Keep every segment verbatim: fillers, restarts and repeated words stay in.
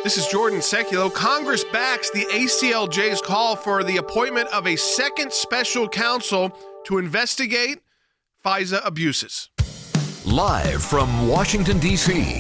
This is Jordan Seculo. Congress backs the A C L J's call for the appointment of a second special counsel to investigate FISA abuses. Live from Washington, D C,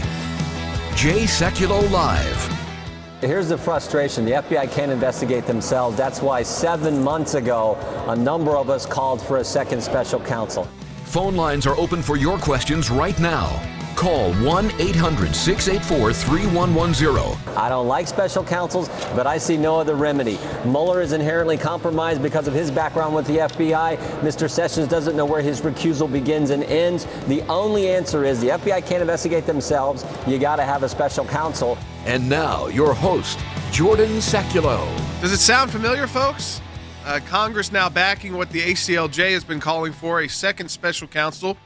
Jay Sekulow Live. Here's the frustration. The F B I can't investigate themselves. That's why seven months ago, a number of us called for a second special counsel. Phone lines are open for your questions right now. Call one eight hundred six eight four three one one zero. I don't like special counsels, but I see no other remedy. Mueller is inherently compromised because of his background with the F B I. Mister Sessions doesn't know where his recusal begins and ends. The only answer is the F B I can't investigate themselves. You got to have a special counsel. And now, your host, Jordan Seculo. Does it sound familiar, folks? Uh, Congress now backing what the A C L J has been calling for, a second special counsel.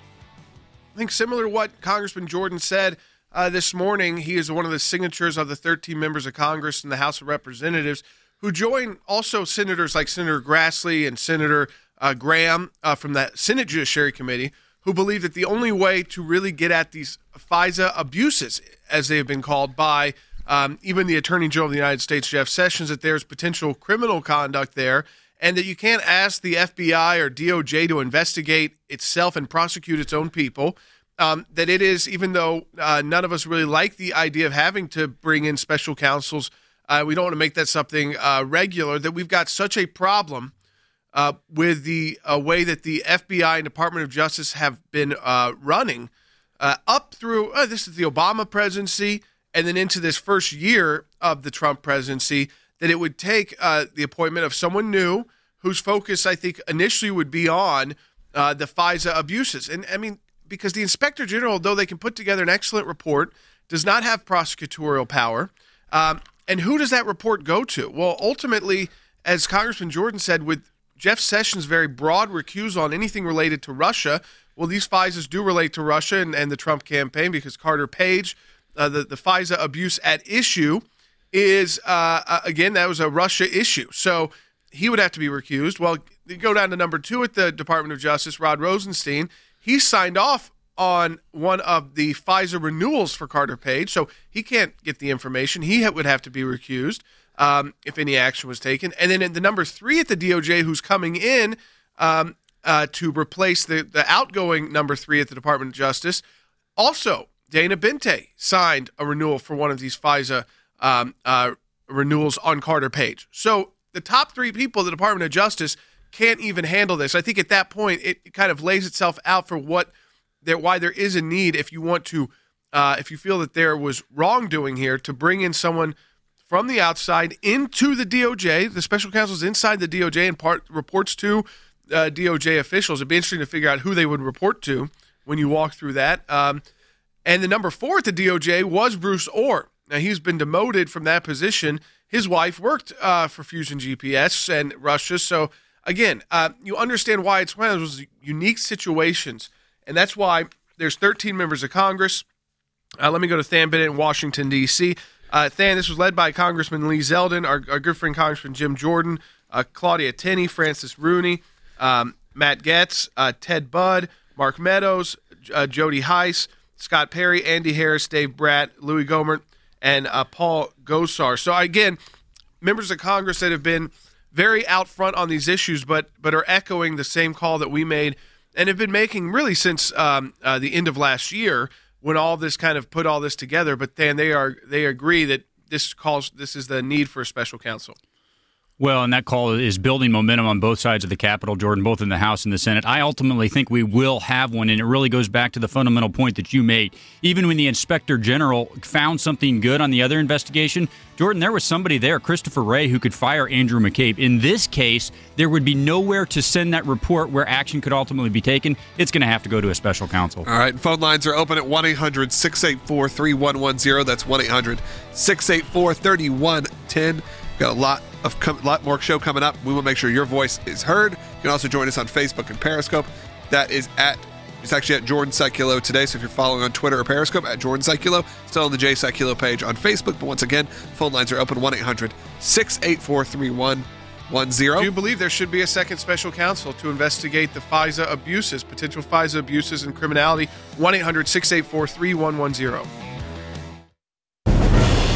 I think similar to what Congressman Jordan said uh, this morning. He is one of the signatures of the thirteen members of Congress in the House of Representatives who join also senators like Senator Grassley and Senator uh, Graham uh, from the Senate Judiciary Committee, who believe that the only way to really get at these FISA abuses, as they have been called by um, even the Attorney General of the United States, Jeff Sessions, that there's potential criminal conduct there, and that you can't ask the F B I or D O J to investigate itself and prosecute its own people, um, that it is, even though uh, none of us really like the idea of having to bring in special counsels, uh, we don't want to make that something uh, regular, that we've got such a problem uh, with the uh, way that the F B I and Department of Justice have been uh, running uh, up through, uh, this is the Obama presidency, and then into this first year of the Trump presidency, that it would take uh, the appointment of someone new whose focus, I think, initially would be on uh, the FISA abuses. And, I mean, because the Inspector General, though they can put together an excellent report, does not have prosecutorial power. Um, and who does that report go to? Well, ultimately, as Congressman Jordan said, with Jeff Sessions' very broad recusal on anything related to Russia, well, these FISAs do relate to Russia and, and the Trump campaign, because Carter Page, uh, the, the FISA abuse at issue, is, uh, again, that was a Russia issue. So he would have to be recused. Well, you go down to number two at the Department of Justice, Rod Rosenstein. He signed off on one of the FISA renewals for Carter Page, so he can't get the information. He would have to be recused um, if any action was taken. And then at the number three at the D O J, who's coming in um, uh, to replace the, the outgoing number three at the Department of Justice, also Dana Bente signed a renewal for one of these FISA Um, uh, renewals on Carter Page. So the top three people at the Department of Justice can't even handle this. I think at that point it kind of lays itself out for what there, why there is a need, if you want to, uh, if you feel that there was wrongdoing here, to bring in someone from the outside into the D O J. The special counsel is inside the D O J and part reports to uh, D O J officials. It'd be interesting to figure out who they would report to when you walk through that. Um, and the number four at the D O J was Bruce Orr. Now, he's been demoted from that position. His wife worked uh, for Fusion G P S and Russia. So, again, uh, you understand why it's one of those unique situations. And that's why there's thirteen members of Congress. Uh, let me go to Than Bennett in Washington, D C. Uh, Than, this was led by Congressman Lee Zeldin, our, our good friend Congressman Jim Jordan, uh, Claudia Tenney, Francis Rooney, um, Matt Gaetz, uh, Ted Budd, Mark Meadows, uh, Jody Heiss, Scott Perry, Andy Harris, Dave Bratt, Louis Gohmert, and uh, Paul Gosar. So, again, members of Congress that have been very out front on these issues, but but are echoing the same call that we made and have been making really since um, uh, the end of last year, when all this kind of put all this together. But then they are they agree that this calls this is the need for a special counsel. Well, and that call is building momentum on both sides of the Capitol, Jordan, both in the House and the Senate. I ultimately think we will have one, and it really goes back to the fundamental point that you made. Even when the Inspector General found something good on the other investigation, Jordan, there was somebody there, Christopher Wray, who could fire Andrew McCabe. In this case, there would be nowhere to send that report where action could ultimately be taken. It's going to have to go to a special counsel. All right, phone lines are open at one eight hundred six eight four three one one zero. That's one eight hundred six eight four three one one zero. Got a lot of com- lot more show coming up. We will make sure your voice is heard. You can also join us on Facebook and Periscope. That is at it's actually at Jordan Seculo today. So if you're following on Twitter or Periscope, at Jordan Seculo, still on the Jay Sekulow page on Facebook. But once again, phone lines are open one eight hundred six eight four three one one zero. Do you believe there should be a second special counsel to investigate the FISA abuses, potential FISA abuses and criminality? one eight hundred six eight four three one one zero.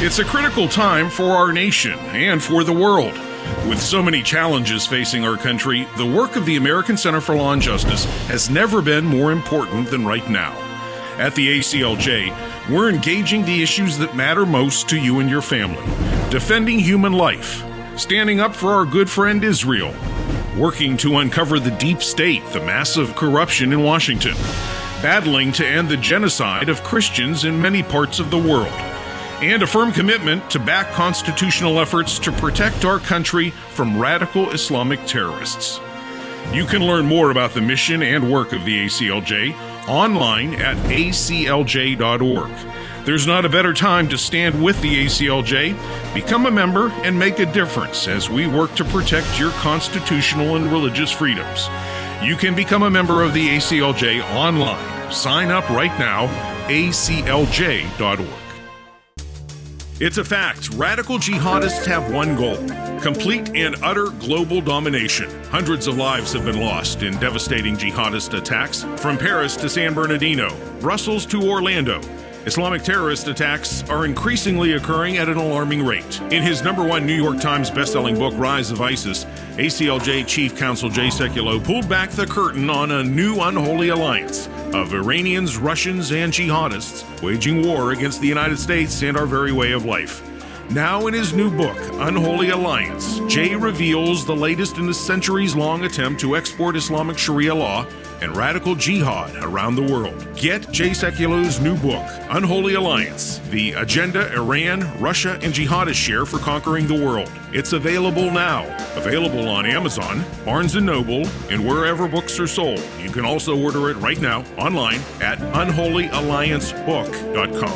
It's a critical time for our nation and for the world. With so many challenges facing our country, the work of the American Center for Law and Justice has never been more important than right now. At the A C L J, we're engaging the issues that matter most to you and your family, defending human life, standing up for our good friend Israel, working to uncover the deep state, the massive corruption in Washington, battling to end the genocide of Christians in many parts of the world, and a firm commitment to back constitutional efforts to protect our country from radical Islamic terrorists. You can learn more about the mission and work of the A C L J online at A C L J dot org. There's not a better time to stand with the A C L J. Become a member and make a difference as we work to protect your constitutional and religious freedoms. You can become a member of the A C L J online. Sign up right now, A C L J dot org. It's a fact. Radical jihadists have one goal: complete and utter global domination. Hundreds of lives have been lost in devastating jihadist attacks, from Paris to San Bernardino, Brussels to Orlando. Islamic terrorist attacks are increasingly occurring at an alarming rate. In his number one New York Times bestselling book, Rise of ISIS, A C L J Chief Counsel Jay Sekulow pulled back the curtain on a new unholy alliance of Iranians, Russians, and jihadists waging war against the United States and our very way of life. Now in his new book, Unholy Alliance, Jay reveals the latest in a centuries-long attempt to export Islamic Sharia law and radical jihad around the world. Get Jay Sekulow's new book, Unholy Alliance, the agenda Iran, Russia, and jihadists share for conquering the world. It's available now. Available on Amazon, Barnes and Noble, and wherever books are sold. You can also order it right now online at unholy alliance book dot com.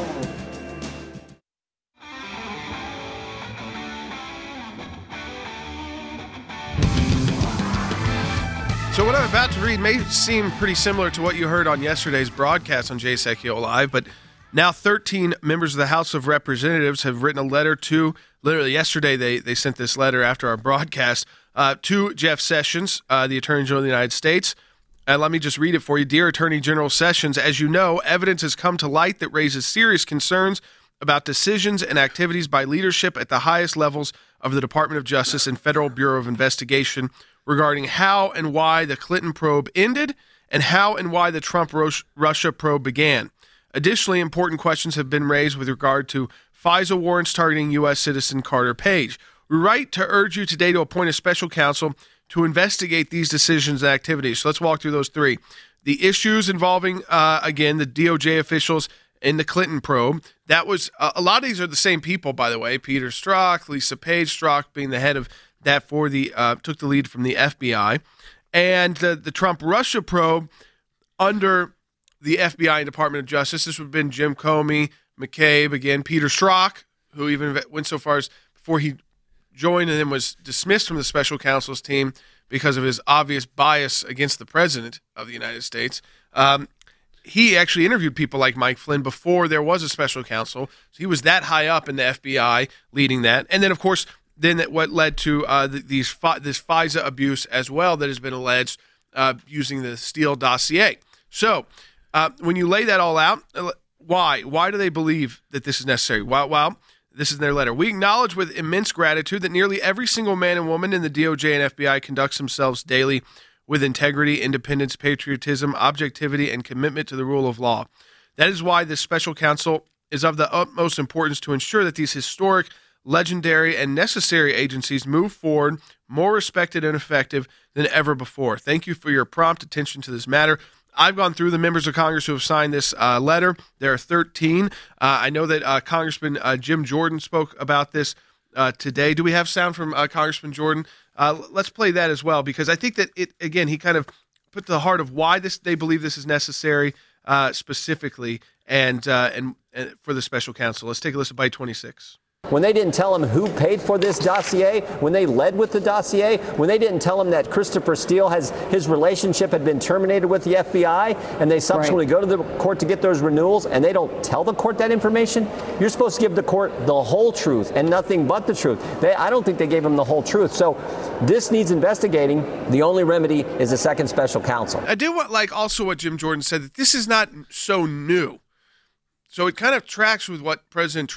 So what I'm about to read may seem pretty similar to what you heard on yesterday's broadcast on Jay Sekulow Live, but now thirteen members of the House of Representatives have written a letter to, literally yesterday they, they sent this letter after our broadcast, uh, to Jeff Sessions, uh, the Attorney General of the United States. And let me just read it for you. Dear Attorney General Sessions, as you know, evidence has come to light that raises serious concerns about decisions and activities by leadership at the highest levels of the Department of Justice and Federal Bureau of Investigation regarding how and why the Clinton probe ended and how and why the Trump-Russia probe began. Additionally, important questions have been raised with regard to FISA warrants targeting U S citizen Carter Page. We write to urge you today to appoint a special counsel to investigate these decisions and activities. So let's walk through those three. The issues involving, uh, again, the D O J officials in the Clinton probe. That was, uh, a lot of these are the same people, by the way. Peter Strzok, Lisa Page Strzok being the head of that for the, uh, took the lead from the F B I. And the, the Trump-Russia probe under the F B I and Department of Justice. This would have been Jim Comey, McCabe, again, Peter Strzok, who even went so far as before he joined and then was dismissed from the special counsel's team because of his obvious bias against the president of the United States. Um, he actually interviewed people like Mike Flynn before there was a special counsel. So he was that high up in the F B I leading that. And then, of course, then that what led to uh, the, these this FISA abuse as well that has been alleged uh, using the Steele dossier. So uh, when you lay that all out, why? Why do they believe that this is necessary? Well, well, this is in their letter. We acknowledge with immense gratitude that nearly every single man and woman in the D O J and F B I conducts themselves daily with integrity, independence, patriotism, objectivity, and commitment to the rule of law. That is why this special counsel is of the utmost importance to ensure that these historic, legendary, and necessary agencies move forward more respected and effective than ever before. Thank you for your prompt attention to this matter. I've gone through the members of Congress who have signed this uh, letter. There are thirteen. Uh, I know that uh, Congressman uh, Jim Jordan spoke about this uh, today. Do we have sound from uh, Congressman Jordan? Uh, let's play that as well, because I think that it, again, he kind of put to the heart of why this they believe this is necessary uh, specifically and, uh, and and for the special counsel. Let's take a listen to Byte twenty-six. When they didn't tell him who paid for this dossier, when they led with the dossier, when they didn't tell him that Christopher Steele has his relationship had been terminated with the F B I, and they subsequently right. go to the court to get those renewals, and they don't tell the court that information, you're supposed to give the court the whole truth and nothing but the truth. They, I don't think they gave him the whole truth. So this needs investigating. The only remedy is a second special counsel. I do want, like, also what Jim Jordan said, that this is not so new. So it kind of tracks with what President Trump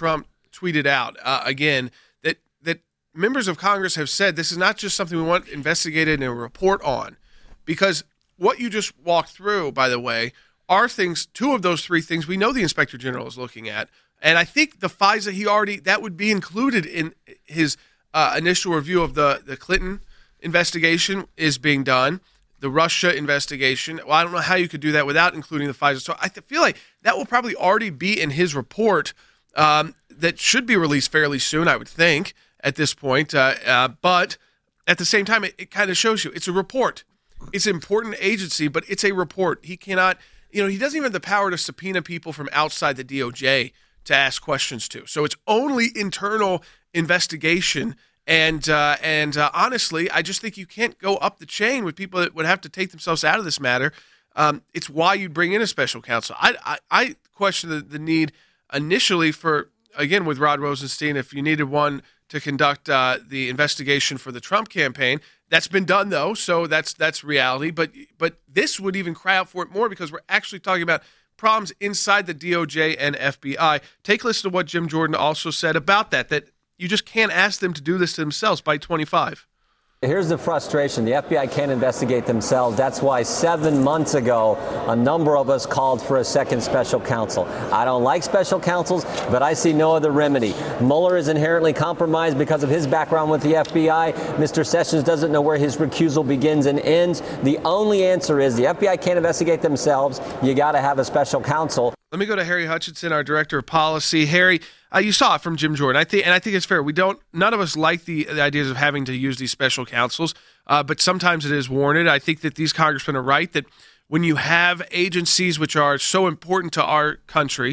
tweeted out uh, again that that members of Congress have said this is not just something we want investigated and a report on, because what you just walked through, by the way, are things, two of those three things we know the Inspector General is looking at. And I think the FISA, he already, that would be included in his uh, initial review of the, the Clinton investigation is being done, the Russia investigation. Well, I don't know how you could do that without including the FISA. So I feel like that will probably already be in his report um, that should be released fairly soon, I would think, at this point. Uh, uh, but at the same time, it, it kind of shows you it's a report. It's an important agency, but it's a report. He cannot, you know, he doesn't even have the power to subpoena people from outside the D O J to ask questions to. So it's only internal investigation. And uh, and uh, honestly, I just think you can't go up the chain with people that would have to take themselves out of this matter. Um, it's why you'd bring in a special counsel. I I, I question the, the need initially for, again, with Rod Rosenstein, if you needed one to conduct uh, the investigation for the Trump campaign. That's been done, though, so that's that's reality. But but this would even cry out for it more because we're actually talking about problems inside the D O J and F B I. Take a listen to what Jim Jordan also said about that, that you just can't ask them to do this to themselves by twenty-five. Here's the frustration. The F B I can't investigate themselves. That's why seven months ago, a number of us called for a second special counsel. I don't like special counsels, but I see no other remedy. Mueller is inherently compromised because of his background with the F B I. Mister Sessions doesn't know where his recusal begins and ends. The only answer is the F B I can't investigate themselves. You got to have a special counsel. Let me go to Harry Hutchinson, our director of policy. Harry, uh, you saw it from Jim Jordan. I think, and I think it's fair. We don't. None of us like the, the ideas of having to use these special counsels, uh, but sometimes it is warranted. I think that these congressmen are right that when you have agencies which are so important to our country,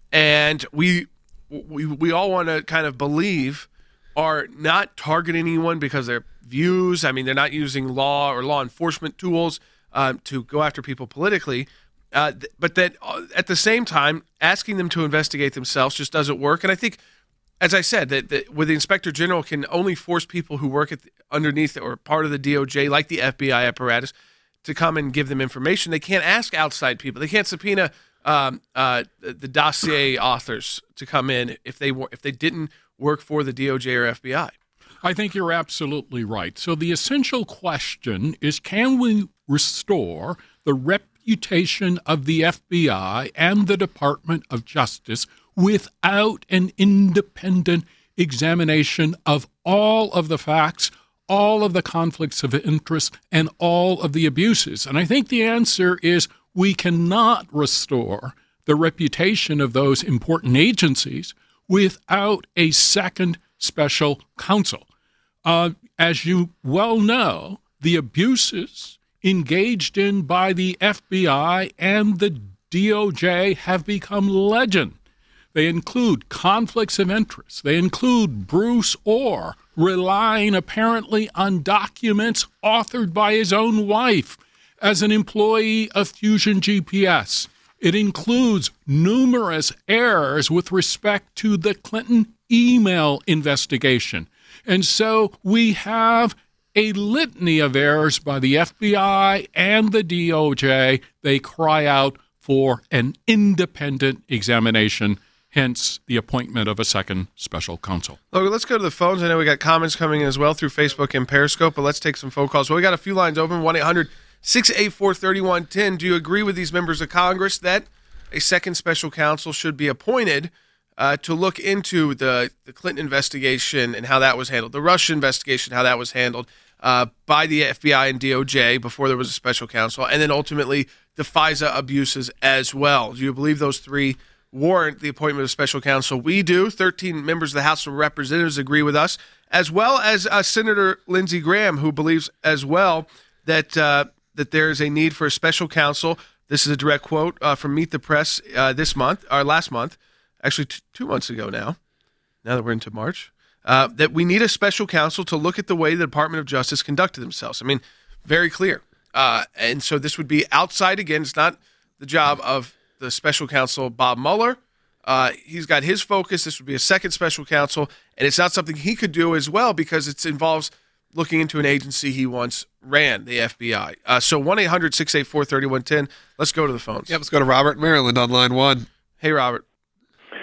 and we we we all want to kind of believe are not targeting anyone because their views. I mean, they're not using law or law enforcement tools um, to go after people politically. Uh, th- but that uh, at the same time, asking them to investigate themselves just doesn't work. And I think, as I said, that, that with the Inspector General can only force people who work at the, underneath or part of the D O J, like the F B I apparatus, to come and give them information. They can't ask outside people. They can't subpoena um, uh, the dossier authors to come in if they if they didn't work for the D O J or F B I. I think you're absolutely right. So the essential question is, can we restore the reputation of the F B I and the Department of Justice without an independent examination of all of the facts, all of the conflicts of interest, and all of the abuses? And I think the answer is we cannot restore the reputation of those important agencies without a second special counsel. Uh, as you well know, the abuses engaged in by the F B I and the D O J have become legend. They include conflicts of interest. They include Bruce Orr relying apparently on documents authored by his own wife as an employee of Fusion G P S. It includes numerous errors with respect to the Clinton email investigation. And so we have a litany of errors by the F B I and the D O J. They cry out for an independent examination, hence the appointment of a second special counsel. Logan, let's go to the phones. I know we got comments coming in as well through Facebook and Periscope, but let's take some phone calls. Well, we got a few lines open, one eight hundred six eight four three one one zero. Do you agree with these members of Congress that a second special counsel should be appointed uh, to look into the, the Clinton investigation and how that was handled, the Russia investigation, how that was handled uh, by the F B I and D O J before there was a special counsel, and then ultimately the FISA abuses as well? Do you believe those three warrant the appointment of special counsel? We do. thirteen members of the House of Representatives agree with us, as well as uh, Senator Lindsey Graham, who believes as well that uh, that there is a need for a special counsel. This is a direct quote uh, from Meet the Press uh, this month, or last month, actually t- two months ago now, now that we're into March, uh, that we need a special counsel to look at the way the Department of Justice conducted themselves. I mean, very clear. Uh, and so this would be outside, again, it's not the job of the special counsel, Bob Mueller. Uh, he's got his focus. This would be a second special counsel, and it's not something he could do as well because it involves looking into an agency he once ran, the F B I. Uh, so one eight hundred six eight four three one one zero. Let's go to the phones. Yeah, let's go to Robert, Maryland on line one. Hey, Robert.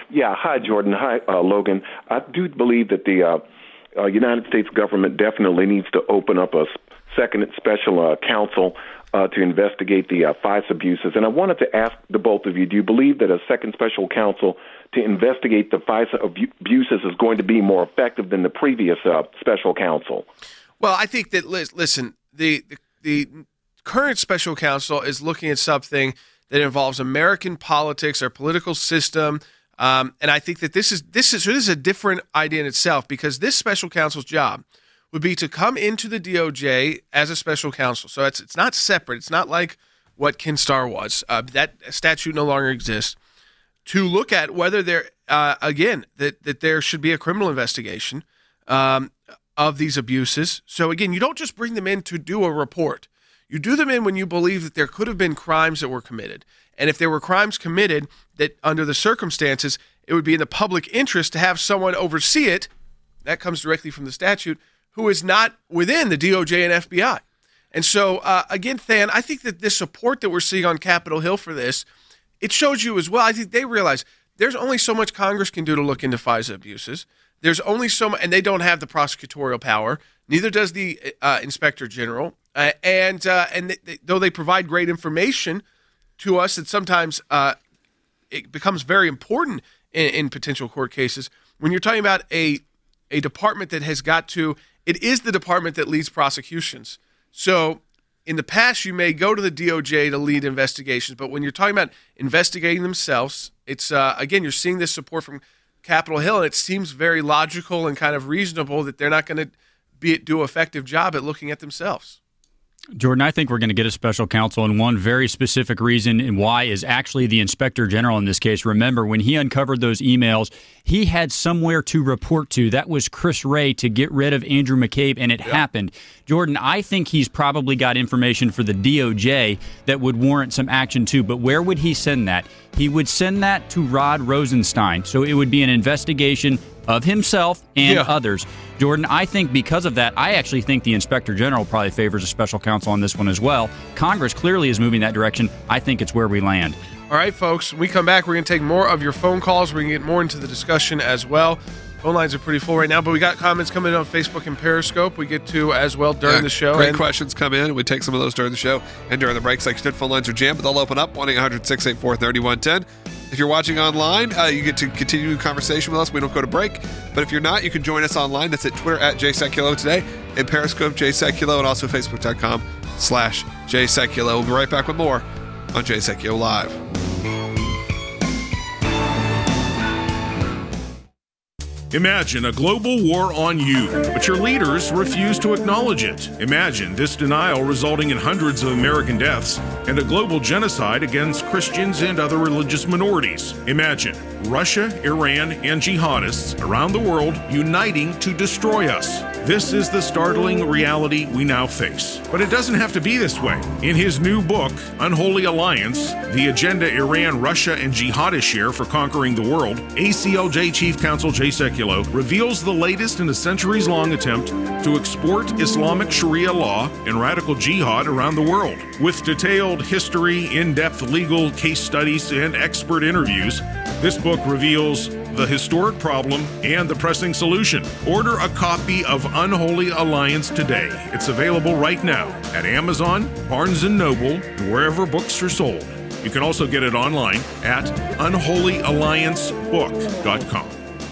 Yeah, hi, Jordan. Hi, uh, Logan. I do believe that the uh, uh, United States government definitely needs to open up a second special uh, counsel uh, to investigate the uh, FISA abuses. And I wanted to ask the both of you, do you believe that a second special counsel to investigate the FISA abuses is going to be more effective than the previous uh, special counsel? Well, I think that, listen, the, the the current special counsel is looking at something that involves American politics, our political system, um, and I think that this is this is this is a different idea in itself, because this special counsel's job would be to come into the D O J as a special counsel. So it's it's not separate. It's not like what Ken Starr was. Uh, that statute no longer exists. To look at whether there, uh, again, that that there should be a criminal investigation um, of these abuses. So again, you don't just bring them in to do a report. You do them in when you believe that there could have been crimes that were committed. And if there were crimes committed that under the circumstances, it would be in the public interest to have someone oversee it, that comes directly from the statute, who is not within the D O J and F B I. And so, uh, again, Than, I think that this support that we're seeing on Capitol Hill for this, it shows you as well. I think they realize there's only so much Congress can do to look into FISA abuses. There's only so much, and they don't have the prosecutorial power. Neither does the uh, Inspector General. Uh, and uh, and they, they, though they provide great information to us, that sometimes uh, it becomes very important in, in potential court cases. When you're talking about a a department that has got to, it is the department that leads prosecutions. So in the past, you may go to the D O J to lead investigations, but when you're talking about investigating themselves, it's uh, again, you're seeing this support from Capitol Hill, and it seems very logical and kind of reasonable that they're not going to be do an effective job at looking at themselves. Jordan, I think we're going to get a special counsel, and one very specific reason and why is actually the Inspector General in this case. Remember, when he uncovered those emails, he had somewhere to report to. That was Chris Wray to get rid of Andrew McCabe, and it yep. happened. Jordan, I think he's probably got information for the D O J that would warrant some action too, but where would he send that? He would send that to Rod Rosenstein, so it would be an investigation of himself and yeah. others. Jordan, I think because of that, I actually think the Inspector General probably favors a special counsel on this one as well. Congress clearly is moving that direction. I think it's where we land. All right, folks, when we come back, we're going to take more of your phone calls. We're going to get more into the discussion as well. Phone lines are pretty full right now, but we got comments coming in on Facebook and Periscope we get to as well during yeah, the show. Great and questions come in. We take some of those during the show and during the breaks. Like you said, phone lines are jammed, but they'll open up one eight hundred six eight four three one one zero. If you're watching online, uh, you get to continue the conversation with us. We don't go to break. But if you're not, you can join us online. That's at Twitter at JSeculo today, and Periscope JSeculo, and also Facebook.com slash JSeculo. We'll be right back with more on JSeculo Live. Imagine a global war on you, but your leaders refuse to acknowledge it. Imagine this denial resulting in hundreds of American deaths and a global genocide against Christians and other religious minorities. Imagine Russia, Iran, and jihadists around the world uniting to destroy us. This is the startling reality we now face. But it doesn't have to be this way. In his new book, Unholy Alliance, The Agenda Iran, Russia, and Jihadists Share for Conquering the World, A C L J Chief Counsel Jay Sekulow reveals the latest in a centuries-long attempt to export Islamic Sharia law and radical jihad around the world. With detailed history, in-depth legal case studies, and expert interviews, this book reveals the historic problem and the pressing solution. Order a copy of Unholy Alliance today. It's available right now at Amazon, Barnes and Noble, and wherever books are sold. You can also get it online at unholy alliance book dot com.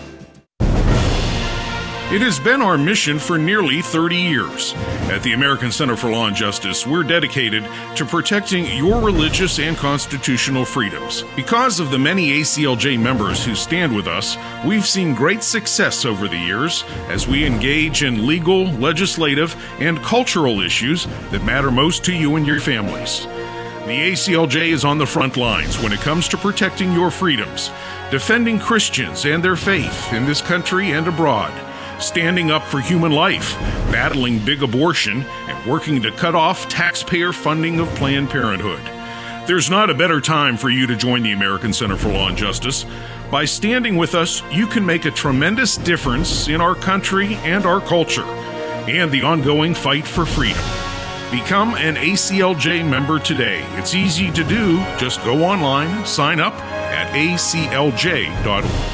It has been our mission for nearly thirty years. At the American Center for Law and Justice, we're dedicated to protecting your religious and constitutional freedoms. Because of the many A C L J members who stand with us, we've seen great success over the years as we engage in legal, legislative, and cultural issues that matter most to you and your families. The A C L J is on the front lines when it comes to protecting your freedoms, defending Christians and their faith in this country and abroad, standing up for human life, battling big abortion, and working to cut off taxpayer funding of Planned Parenthood. There's not a better time for you to join the American Center for Law and Justice. By standing with us, you can make a tremendous difference in our country and our culture, and the ongoing fight for freedom. Become an A C L J member today. It's easy to do. Just go online, sign up at A C L J dot org.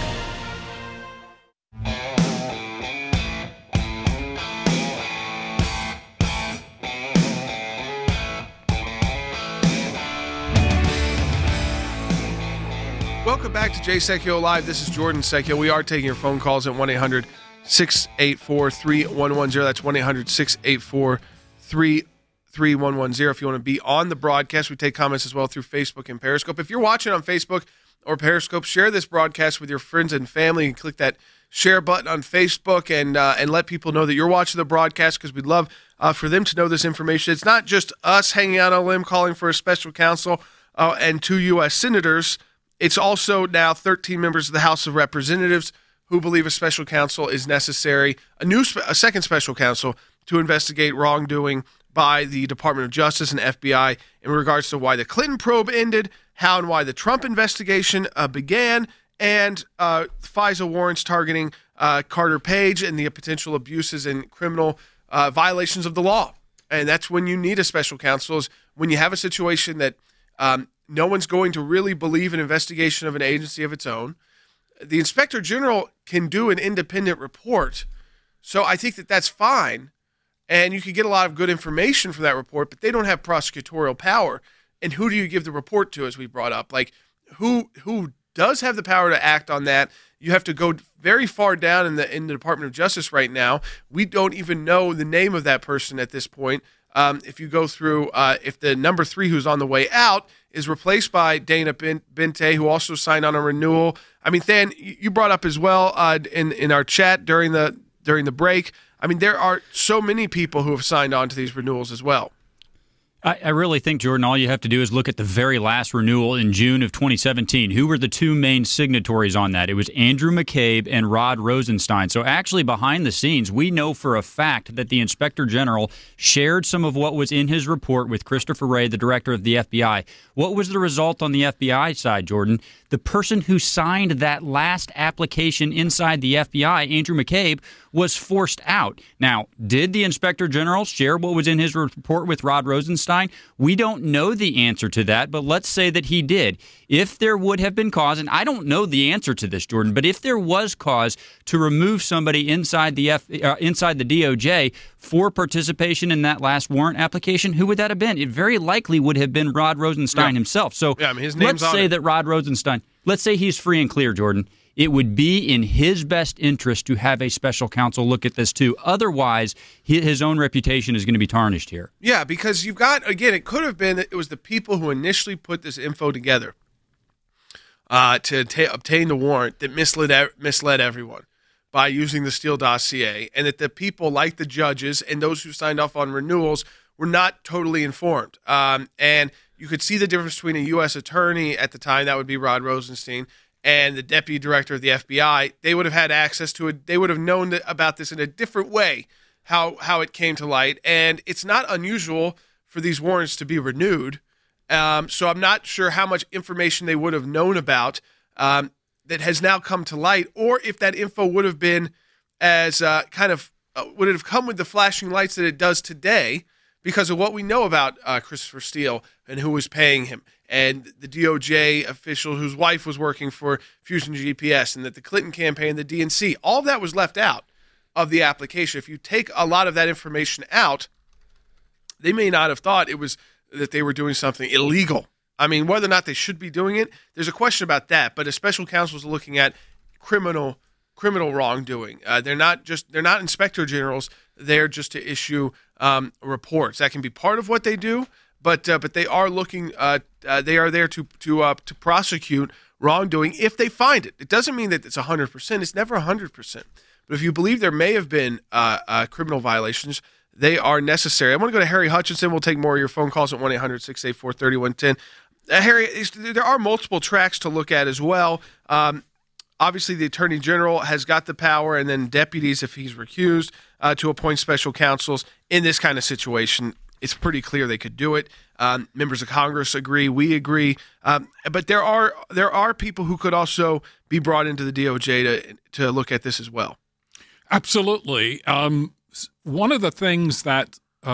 Welcome back to Jay Secchio Live. This is Jordan Secchio. We are taking your phone calls at one eight hundred six eight four three one one zero. That's one eight hundred six eight four three one one zero. If you want to be on the broadcast, we take comments as well through Facebook and Periscope. If you're watching on Facebook or Periscope, share this broadcast with your friends and family and click that share button on Facebook and uh, and let people know that you're watching the broadcast, because we'd love uh, for them to know this information. It's not just us hanging out on a limb calling for a special counsel uh, and two U S senators. It's also now thirteen members of the House of Representatives who believe a special counsel is necessary, a new spe- a second special counsel to investigate wrongdoing by the Department of Justice and F B I in regards to why the Clinton probe ended, how and why the Trump investigation uh, began, and uh, FISA warrants targeting uh, Carter Page and the potential abuses and criminal uh, violations of the law. And that's when you need a special counsel, is when you have a situation that um, no one's going to really believe an investigation of an agency of its own. The Inspector General can do an independent report, so I think that that's fine, and you can get a lot of good information from that report, but they don't have prosecutorial power. And who do you give the report to, as we brought up? Like, who who does have the power to act on that? You have to go very far down in the in the Department of Justice right now. We don't even know the name of that person at this point. Um, if you go through, uh, if the number three who's on the way out is replaced by Dana Bente, who also signed on a renewal. I mean, Than, you brought up as well uh, in in our chat during the during the break. I mean, there are so many people who have signed on to these renewals as well. I, I really think, Jordan, all you have to do is look at the very last renewal in June of twenty seventeen. Who were the two main signatories on that? It was Andrew McCabe and Rod Rosenstein. So actually, behind the scenes, we know for a fact that the Inspector General shared some of what was in his report with Christopher Wray, the director of the F B I. What was the result on the F B I side, Jordan? The person who signed that last application inside the F B I, Andrew McCabe, was forced out. Now, did the Inspector General share what was in his report with Rod Rosenstein? We don't know the answer to that, but let's say that he did. If there would have been cause, and I don't know the answer to this, Jordan, but if there was cause to remove somebody inside the F, uh, inside the D O J for participation in that last warrant application, who would that have been? It very likely would have been Rod Rosenstein yeah. himself. So yeah, I mean, his name's let's say it. that Rod Rosenstein, let's say he's free and clear, Jordan. It would be in his best interest to have a special counsel look at this too. Otherwise, his own reputation is going to be tarnished here. Yeah, because you've got, again, it could have been that it was the people who initially put this info together uh, to ta- obtain the warrant that misled misled everyone by using the Steele dossier, and that the people like the judges and those who signed off on renewals were not totally informed. Um, and you could see the difference between a U S attorney at the time, that would be Rod Rosenstein, and the deputy director of the F B I. They would have had access to it. They would have known about this in a different way, how how it came to light. And it's not unusual for these warrants to be renewed. Um, so I'm not sure how much information they would have known about um, that has now come to light, or if that info would have been as uh, kind of, uh, would it have come with the flashing lights that it does today because of what we know about uh, Christopher Steele and who was paying him, and the D O J official whose wife was working for Fusion G P S, and that the Clinton campaign, the D N C, all of that was left out of the application. If you take a lot of that information out, they may not have thought it was that they were doing something illegal. I mean, whether or not they should be doing it, there's a question about that. But a special counsel is looking at criminal criminal wrongdoing. Uh, they're not just they're not inspector generals. They're just to issue um, reports. That can be part of what they do. But uh, but they are looking. Uh, uh, they are there to to uh, to prosecute wrongdoing if they find it. It doesn't mean that it's a hundred percent. It's never a hundred percent. But if you believe there may have been uh, uh, criminal violations, they are necessary. I want to go to Harry Hutchinson. We'll take more of your phone calls at one eight hundred six eight four three one one zero. Uh, Harry, there are multiple tracks to look at as well. Um, obviously, the Attorney General has got the power, and then deputies, if he's recused, uh, to appoint special counsels in this kind of situation. It's pretty clear they could do it. Um, members of Congress agree. We agree. Um, but there are there are people who could also be brought into the D O J to to look at this as well. Absolutely. Um, one of the things that um,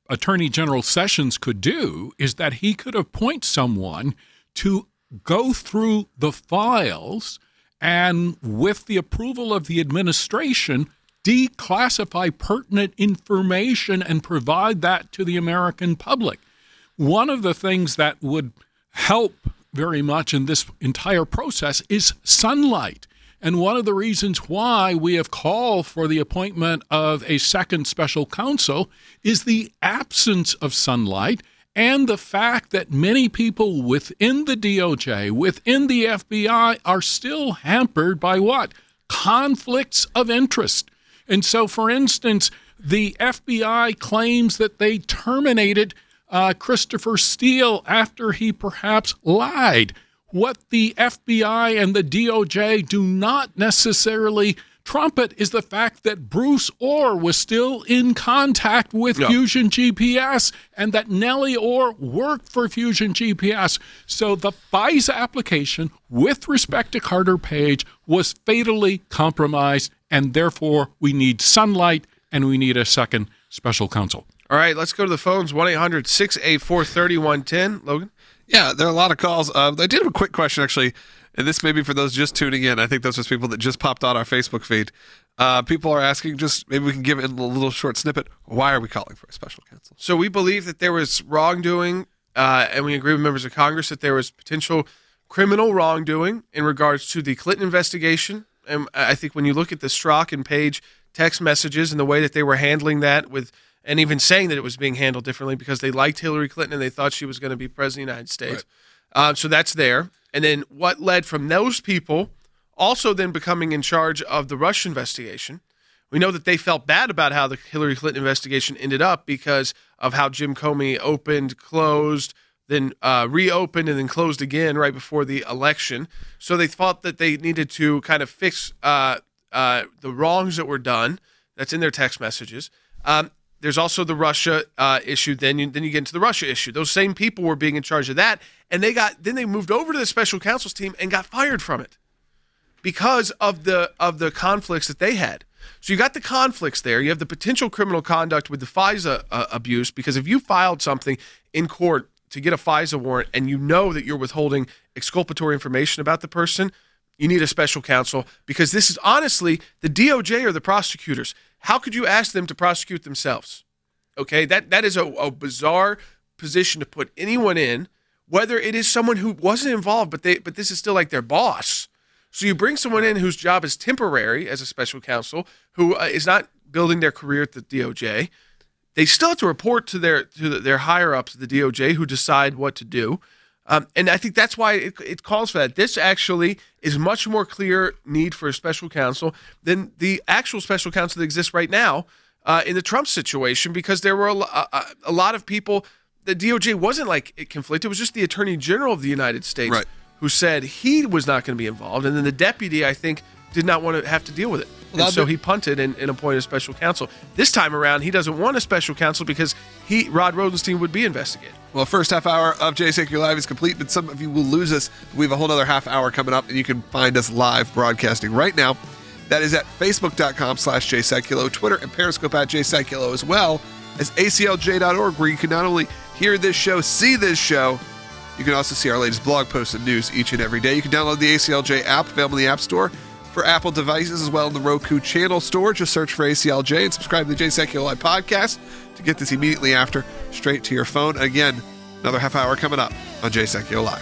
Attorney General Sessions could do is that he could appoint someone to go through the files and, with the approval of the administration, declassify pertinent information and provide that to the American public. One of the things that would help very much in this entire process is sunlight. And one of the reasons why we have called for the appointment of a second special counsel is the absence of sunlight and the fact that many people within the D O J, within the F B I, are still hampered by what? Conflicts of interest. And so, for instance, the F B I claims that they terminated uh, Christopher Steele after he perhaps lied. What the F B I and the D O J do not necessarily trumpet is the fact that Bruce Orr was still in contact with yeah. Fusion G P S and that Nellie Orr worked for Fusion G P S. So the FISA application with respect to Carter Page was fatally compromised, and therefore we need sunlight and we need a second special counsel. All right, let's go to the phones. one eight hundred six eight four three one one zero. Logan? Yeah, there are a lot of calls. Uh, I did have a quick question, actually, and this may be for those just tuning in. I think those are people that just popped on our Facebook feed. Uh, people are asking, just maybe we can give it a little short snippet. Why are we calling for a special counsel? So we believe that there was wrongdoing, uh, and we agree with members of Congress that there was potential criminal wrongdoing in regards to the Clinton investigation. And I think when you look at the Strzok and Page text messages and the way that they were handling that with – and even saying that it was being handled differently because they liked Hillary Clinton and they thought she was going to be president of the United States. Right. Uh, so that's there. And then what led from those people also then becoming in charge of the Russia investigation. We know that they felt bad about how the Hillary Clinton investigation ended up because of how Jim Comey opened, closed, then uh, reopened, and then closed again right before the election. So they thought that they needed to kind of fix uh, uh, the wrongs that were done. That's in their text messages. Um, There's also the Russia uh, issue. Then you, then you get into the Russia issue. Those same people were being in charge of that, and they got then they moved over to the special counsel's team and got fired from it because of the of the conflicts that they had. So you got the conflicts there. You have the potential criminal conduct with the FISA uh, abuse, because if you filed something in court to get a FISA warrant and you know that you're withholding exculpatory information about the person, you need a special counsel, because this is honestly the D O J or the prosecutors. How could you ask them to prosecute themselves? Okay, that that is a, a bizarre position to put anyone in, whether it is someone who wasn't involved, but they but this is still like their boss. So you bring someone in whose job is temporary as a special counsel, who uh, is not building their career at the D O J. They still have to report to their to the, their higher ups at the D O J, who decide what to do. Um, and I think that's why it, it calls for that. This actually is much more clear need for a special counsel than the actual special counsel that exists right now uh, in the Trump situation, because there were a, a, a lot of people. The D O J wasn't like it conflicted. It was just the Attorney General of the United States right. who said he was not going to be involved. And then the deputy, I think, did not want to have to deal with it. Well, and so be- he punted and, and appointed a special counsel. This time around, he doesn't want a special counsel because he, Rod Rosenstein, would be investigated. Well, first half hour of Jay Sekulow Live is complete, but some of you will lose us. We have a whole other half hour coming up, and you can find us live broadcasting right now. That is at facebook.com slash Jay Sekulow, Twitter and Periscope at Jay Sekulow, as well as A C L J dot org, where you can not only hear this show, see this show, you can also see our latest blog posts and news each and every day. You can download the A C L J app, available in the App Store for Apple devices, as well in the Roku channel store. Just search for A C L J and subscribe to the Jay Sekulow Live podcast to get this immediately after, straight to your phone. Again, another half hour coming up on Jay Sekulow Live.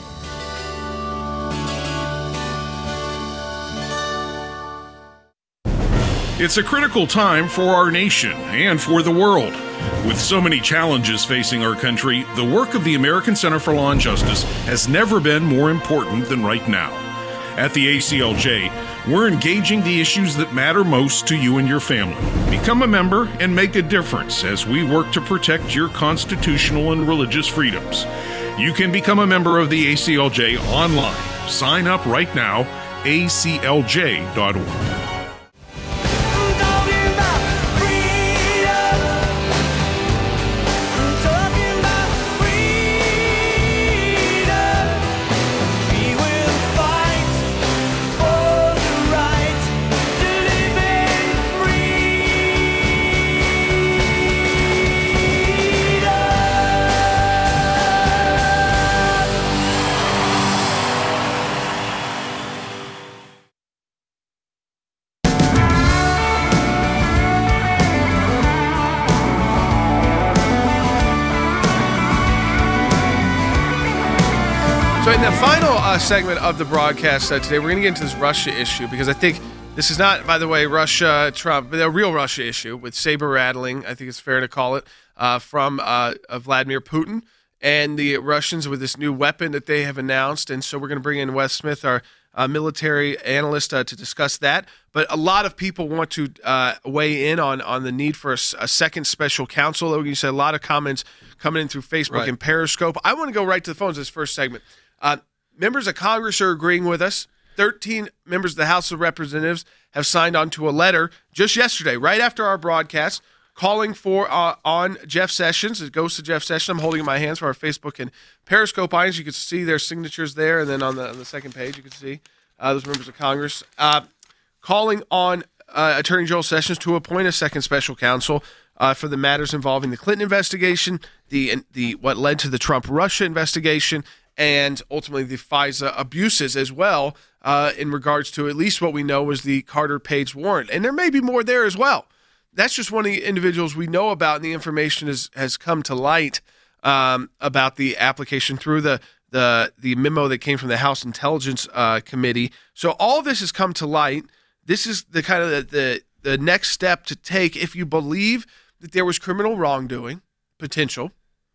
It's a critical time for our nation and for the world. With so many challenges facing our country, the work of the American Center for Law and Justice has never been more important than right now. At the A C L J, we're engaging the issues that matter most to you and your family. Become a member and make a difference as we work to protect your constitutional and religious freedoms. You can become a member of the A C L J online. Sign up right now, A C L J dot org. in the final uh, segment of the broadcast uh, today, we're going to get into this Russia issue because I think this is not, by the way, Russia, Trump, but a real Russia issue with saber rattling, I think it's fair to call it, uh, from uh, uh, Vladimir Putin and the Russians with this new weapon that they have announced. And so we're going to bring in Wes Smith, our uh, military analyst, uh, to discuss that. But a lot of people want to uh, weigh in on, on the need for a, a second special counsel. You said a lot of comments coming in through Facebook right. and Periscope. I want to go right to the phones this first segment. Uh, members of Congress are agreeing with us. thirteen members of the House of Representatives have signed on to a letter just yesterday, right after our broadcast, calling for uh, on Jeff Sessions. It goes to Jeff Sessions. I'm holding in my hands for our Facebook and Periscope audience. You can see their signatures there, and then on the, on the second page you can see uh, those members of Congress uh, calling on uh, Attorney General Sessions to appoint a second special counsel uh, for the matters involving the Clinton investigation, the the what led to the Trump-Russia investigation, and ultimately the FISA abuses as well, uh, in regards to at least what we know was the Carter Page warrant. And there may be more there as well. That's just one of the individuals we know about, and the information is, has come to light um, about the application through the, the the memo that came from the House Intelligence uh, Committee. So all of this has come to light. This is the kind of the, the, the next step to take if you believe that there was criminal wrongdoing, potential,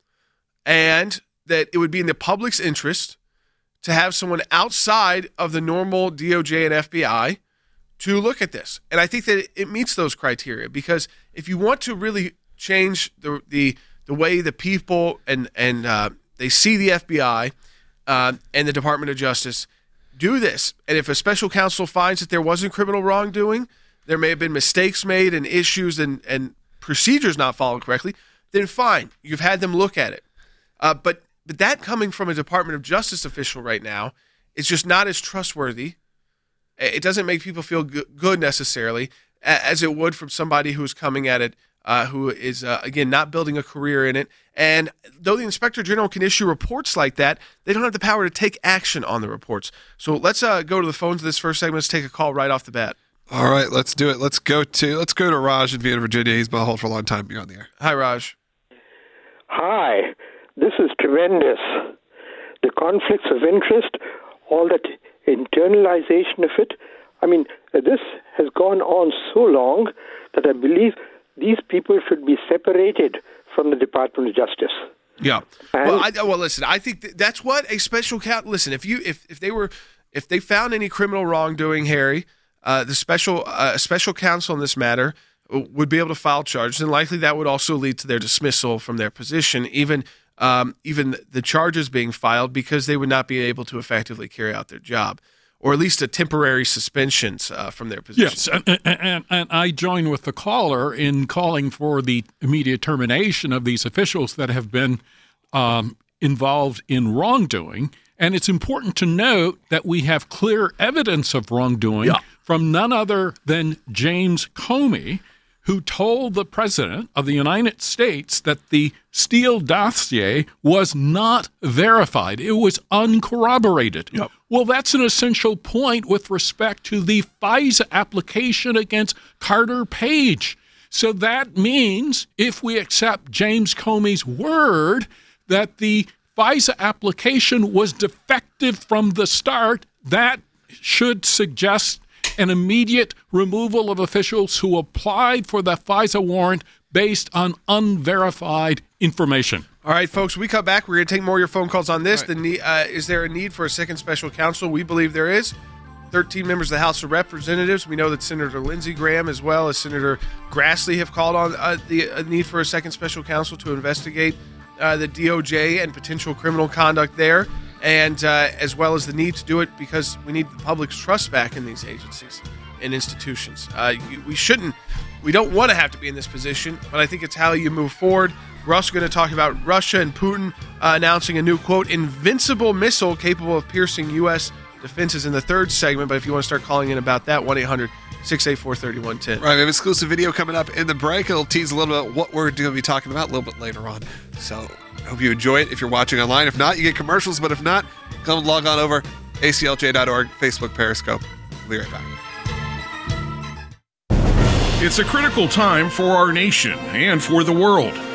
and that it would be in the public's interest to have someone outside of the normal D O J and F B I to look at this. And I think that it meets those criteria, because if you want to really change the the, the way the people and, and uh, they see the F B I uh, and the Department of Justice, do this. And if a special counsel finds that there wasn't criminal wrongdoing, there may have been mistakes made and issues and, and procedures not followed correctly, then fine. You've had them look at it. Uh, but But that coming from a Department of Justice official right now is just not as trustworthy. It doesn't make people feel good necessarily as it would from somebody who's coming at it, uh, who is, uh, again, not building a career in it. And though the Inspector General can issue reports like that, they don't have the power to take action on the reports. So let's uh, go to the phones of this first segment. Let's take a call right off the bat. All right, let's do it. Let's go to let's go to Raj in Vienna, Virginia. He's been on hold for a long time. You're on the air. Hi, Raj. Hi. This is tremendous. The conflicts of interest, all that internalization of it. I mean, this has gone on so long that I believe these people should be separated from the Department of Justice. Yeah. And well, I, well, listen. I think th- that's what a special counsel. Listen, if you if, if they were if they found any criminal wrongdoing, Harry, uh, the special uh, special counsel in this matter would be able to file charges, and likely that would also lead to their dismissal from their position, even. Um, even the charges being filed, because they would not be able to effectively carry out their job, or at least a temporary suspensions uh, from their position. Yes, and, and, and I join with the caller in calling for the immediate termination of these officials that have been um, involved in wrongdoing. And it's important to note that we have clear evidence of wrongdoing yeah. from none other than James Comey, who told the President of the United States that the Steele dossier was not verified. It was uncorroborated. Yep. Well, that's an essential point with respect to the FISA application against Carter Page. So that means if we accept James Comey's word that the FISA application was defective from the start, that should suggest an immediate removal of officials who applied for the FISA warrant based on unverified information. All right, folks, we come back. We're going to take more of your phone calls on this. Right. The need, uh, is there a need for a second special counsel? We believe there is. thirteen members of the House of Representatives. We know that Senator Lindsey Graham as well as Senator Grassley have called on uh, the uh, need for a second special counsel to investigate uh, the D O J and potential criminal conduct there, and uh, as well as the need to do it because we need the public's trust back in these agencies and institutions. Uh, we shouldn't, we don't want to have to be in this position, but I think it's how you move forward. We're also going to talk about Russia and Putin uh, announcing a new, quote, invincible missile capable of piercing U S defenses in the third segment. But if you want to start calling in about that, one eight hundred six eight four three one one zero. Right, we have exclusive video coming up in the break. It'll tease a little bit what we're going to be talking about a little bit later on. So I hope you enjoy it if you're watching online. If not, you get commercials. But if not, come log on over, A C L J dot org, Facebook, Periscope. We'll be right back. It's a critical time for our nation and for the world.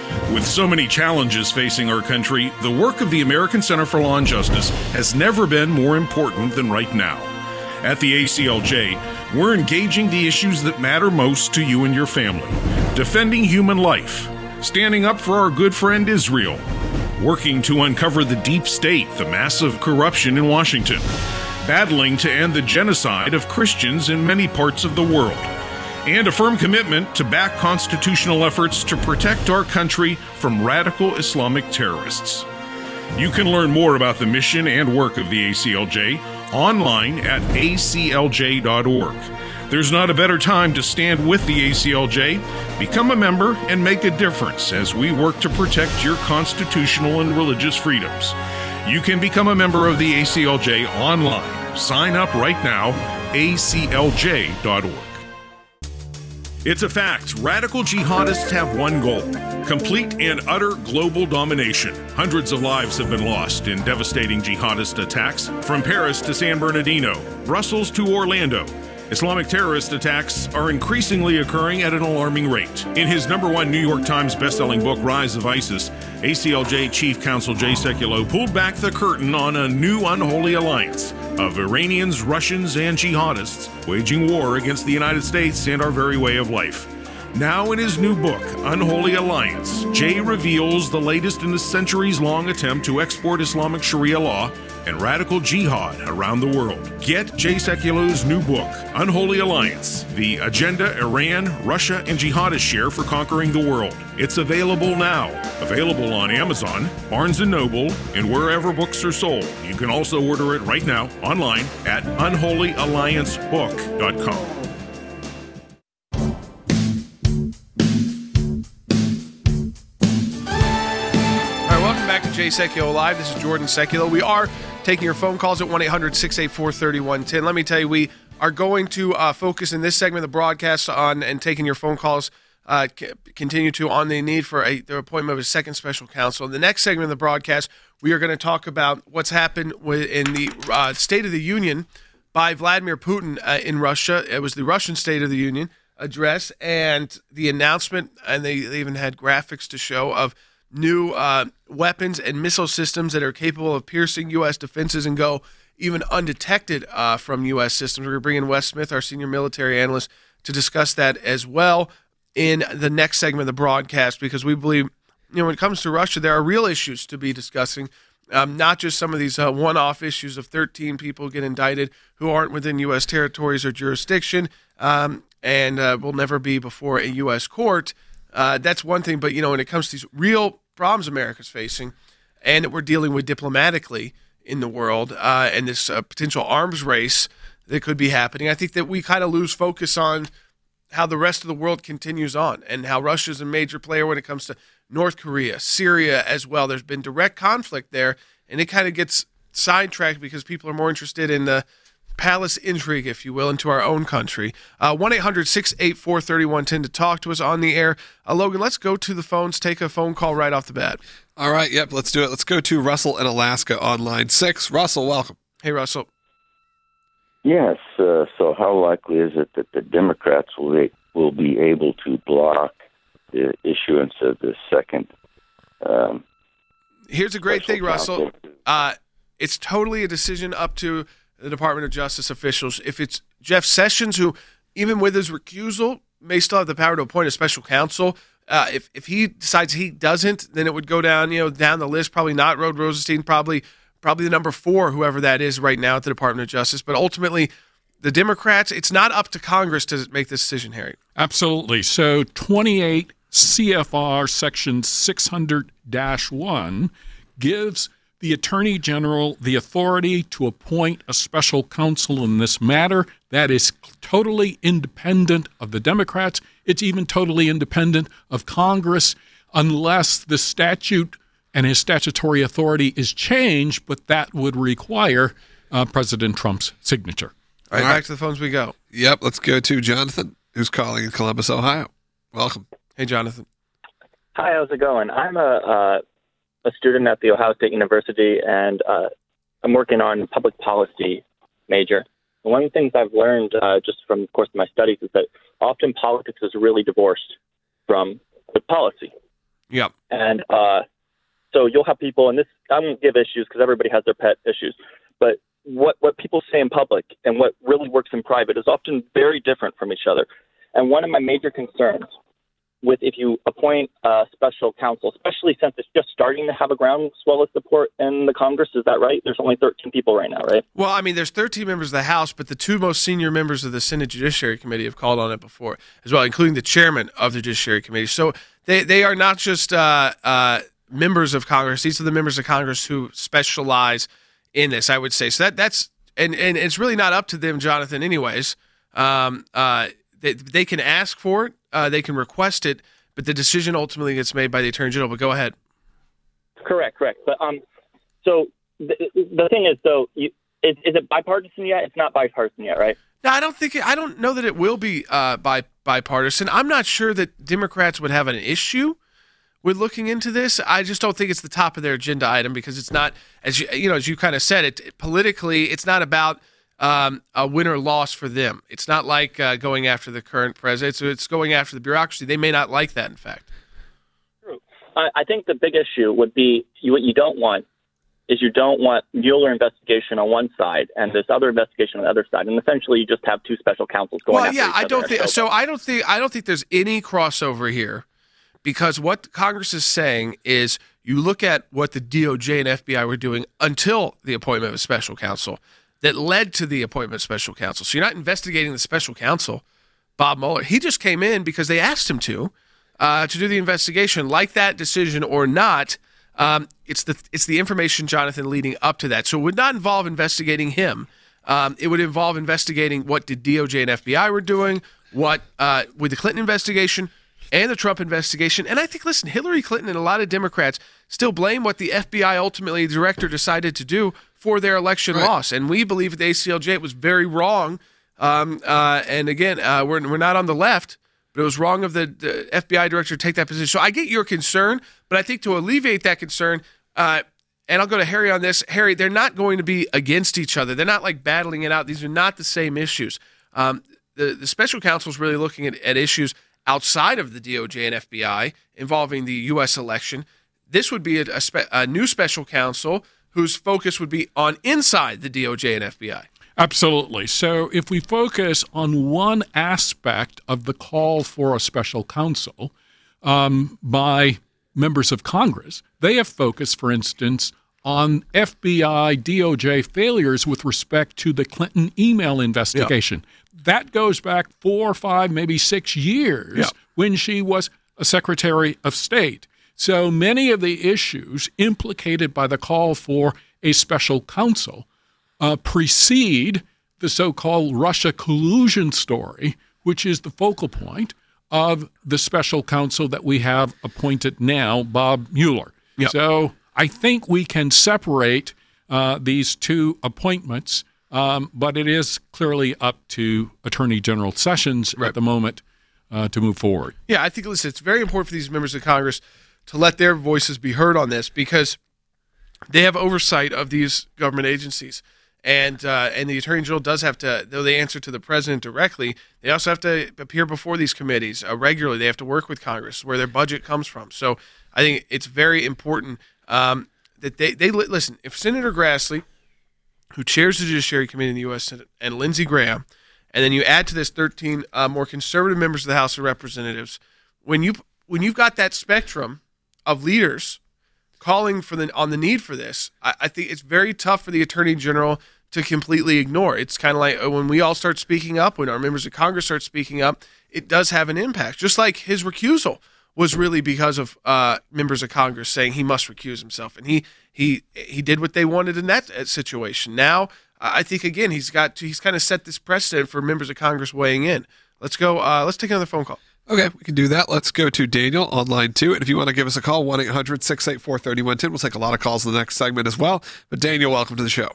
With so many challenges facing our country, the work of the American Center for Law and Justice has never been more important than right now. At the A C L J, we're engaging the issues that matter most to you and your family. Defending human life, standing up for our good friend Israel, working to uncover the deep state, the massive corruption in Washington, battling to end the genocide of Christians in many parts of the world, and a firm commitment to back constitutional efforts to protect our country from radical Islamic terrorists. You can learn more about the mission and work of the A C L J online at A C L J dot org. There's not a better time to stand with the A C L J. Become a member and make a difference as we work to protect your constitutional and religious freedoms. You can become a member of the A C L J online. Sign up right now, A C L J dot org. It's a fact. Radical jihadists have one goal: complete and utter global domination. Hundreds of lives have been lost in devastating jihadist attacks, from Paris to San Bernardino, Brussels to Orlando. Islamic terrorist attacks are increasingly occurring at an alarming rate. In his number one New York Times bestselling book, Rise of ISIS, A C L J Chief Counsel Jay Sekulow pulled back the curtain on a new unholy alliance of Iranians, Russians, and jihadists waging war against the United States and our very way of life. Now in his new book, Unholy Alliance, Jay reveals the latest in a centuries-long attempt to export Islamic Sharia law and radical jihad around the world. Get Jay Sekulow's new book, Unholy Alliance, The Agenda Iran, Russia, and Jihadists Share for Conquering the World. It's available now. Available on Amazon, Barnes and Noble, and wherever books are sold. You can also order it right now online at unholy alliance book dot com. Jay Sekulow Live. This is Jordan Sekulow. We are taking your phone calls at one eight hundred six eight four three one one zero. Let me tell you, we are going to uh, focus in this segment of the broadcast on and taking your phone calls, uh, c- continue to on the need for a, the appointment of a second special counsel. In the next segment of the broadcast, we are going to talk about what's happened with, in the uh, State of the Union by Vladimir Putin uh, in Russia. It was the Russian State of the Union address and the announcement, and they, they even had graphics to show of new uh, weapons and missile systems that are capable of piercing U S defenses and go even undetected uh, from U S systems. We're going to bring in Wes Smith, our senior military analyst, to discuss that as well in the next segment of the broadcast, because we believe, you know, when it comes to Russia, there are real issues to be discussing, um, not just some of these uh, one-off issues of thirteen people get indicted who aren't within U S territories or jurisdiction um, and uh, will never be before a U S court. Uh, that's one thing, but, you know, when it comes to these real problems America's facing and that we're dealing with diplomatically in the world uh, and this uh, potential arms race that could be happening, I think that we kind of lose focus on how the rest of the world continues on and how Russia's a major player when it comes to North Korea, Syria as well. There's been direct conflict there, and it kind of gets sidetracked because people are more interested in the palace intrigue, if you will, into our own country. Uh, one eight hundred six eight four three one one zero to talk to us on the air. Uh, Logan, let's go to the phones, take a phone call right off the bat. All right, yep, let's do it. Let's go to Russell in Alaska on line six. Russell, welcome. Hey, Russell. Yes, uh, so how likely is it that the Democrats will be, will be able to block the issuance of the second um, Here's a great thing, Russell. Uh, it's totally a decision up to the Department of Justice officials. If it's Jeff Sessions, who, even with his recusal, may still have the power to appoint a special counsel, uh, if if he decides he doesn't, then it would go down, you know, down the list. Probably not Rod Rosenstein. Probably, probably the number four, whoever that is right now at the Department of Justice. But ultimately, the Democrats, it's not up to Congress to make this decision, Harry. Absolutely. So twenty-eight C F R Section six hundred dash one gives the Attorney General the authority to appoint a special counsel in this matter. That is totally independent of the Democrats. It's even totally independent of Congress, unless the statute and his statutory authority is changed, but that would require uh, President Trump's signature. All right, All right, back to the phones we go. Yep, let's go to Jonathan, who's calling in Columbus, Ohio. Welcome. Hey, Jonathan. Hi, how's it going? I'm a... Uh, a student at the Ohio State University, and uh, I'm working on public policy major. And one of the things I've learned uh, just from, of course, my studies is that often politics is really divorced from the policy. Yep. And uh, so you'll have people, and this I won't give issues because everybody has their pet issues, but what, what people say in public and what really works in private is often very different from each other. And one of my major concerns with if you appoint a special counsel, especially since it's just starting to have a groundswell of support in the Congress, is that right? There's only thirteen people right now, right? Well, I mean, there's thirteen members of the House, but the two most senior members of the Senate Judiciary Committee have called on it before as well, including the chairman of the Judiciary Committee. So they, they are not just uh, uh, members of Congress. These are the members of Congress who specialize in this, I would say. So that that's and, and it's really not up to them, Jonathan, anyways. Um, uh, they, they can ask for it. Uh, they can request it, but the decision ultimately gets made by the Attorney General. But go ahead. Correct, correct. But um, so the, the thing is, though, you, is, is it bipartisan yet? It's not bipartisan yet, right? No, I don't think. It, I don't know that it will be uh, bi- bipartisan. I'm not sure that Democrats would have an issue with looking into this. I just don't think it's the top of their agenda item because it's not, as you you know, as you kind of said, it politically, it's not about Um, a win or loss for them. It's not like uh, going after the current president. So it's going after the bureaucracy. They may not like that, in fact. True. I, I think the big issue would be you, what you don't want is you don't want Mueller investigation on one side and this other investigation on the other side, and essentially you just have two special counsels going. Well, after yeah, each I other. don't think so. I don't think I don't think there's any crossover here, because what Congress is saying is you look at what the D O J and F B I were doing until the appointment of a special counsel that led to the appointment of special counsel. So you're not investigating the special counsel, Bob Mueller. He just came in because they asked him to, uh, to do the investigation. Like that decision or not, um, it's the it's the information, Jonathan, leading up to that. So it would not involve investigating him. Um, it would involve investigating what did D O J and F B I were doing, what uh, with the Clinton investigation and the Trump investigation. And I think, listen, Hillary Clinton and a lot of Democrats still blame what the F B I ultimately, the director, decided to do for their election right. loss. And we believe at the A C L J it was very wrong. Um, uh, and again, uh, we're, we're not on the left, but it was wrong of the, the F B I director to take that position. So I get your concern, but I think to alleviate that concern, uh, and I'll go to Harry on this. Harry, they're not going to be against each other. They're not like battling it out. These are not the same issues. Um, the, the special counsel is really looking at, at issues outside of the D O J and F B I involving the U S election. This would be a, a, spe- a new special counsel whose focus would be on inside the D O J and F B I. Absolutely. So if we focus on one aspect of the call for a special counsel um, by members of Congress, they have focused, for instance, on F B I, D O J failures with respect to the Clinton email investigation. Yep. That goes back four, five, maybe six years yep. when she was a Secretary of State. So many of the issues implicated by the call for a special counsel uh, precede the so-called Russia collusion story, which is the focal point of the special counsel that we have appointed now, Bob Mueller. Yep. So I think we can separate uh, these two appointments, um, but it is clearly up to Attorney General Sessions right. at the moment uh, to move forward. Yeah, I think, listen, it's very important for these members of Congress to let their voices be heard on this because they have oversight of these government agencies. And uh, and the Attorney General does have to, though they answer to the President directly, they also have to appear before these committees uh, regularly. They have to work with Congress where their budget comes from. So I think it's very important um, that they, they – listen, if Senator Grassley, who chairs the Judiciary Committee in the U S Senate, and Lindsey Graham, and then you add to this thirteen uh, more conservative members of the House of Representatives, when, you, when you've got that spectrum – of leaders calling for the on the need for this, I, I think it's very tough for the Attorney General to completely ignore. It's kind of like when we all start speaking up, when our members of Congress start speaking up, it does have an impact. Just like his recusal was really because of uh, members of Congress saying he must recuse himself, and he he he did what they wanted in that situation. Now, I think again he's got to, he's kind of set this precedent for members of Congress weighing in. Let's go. Uh, let's take another phone call. Okay, we can do that. Let's go to Daniel on line two. And if you want to give us a call, one eight hundred six eight four three one one zero. We'll take a lot of calls in the next segment as well. But Daniel, welcome to the show.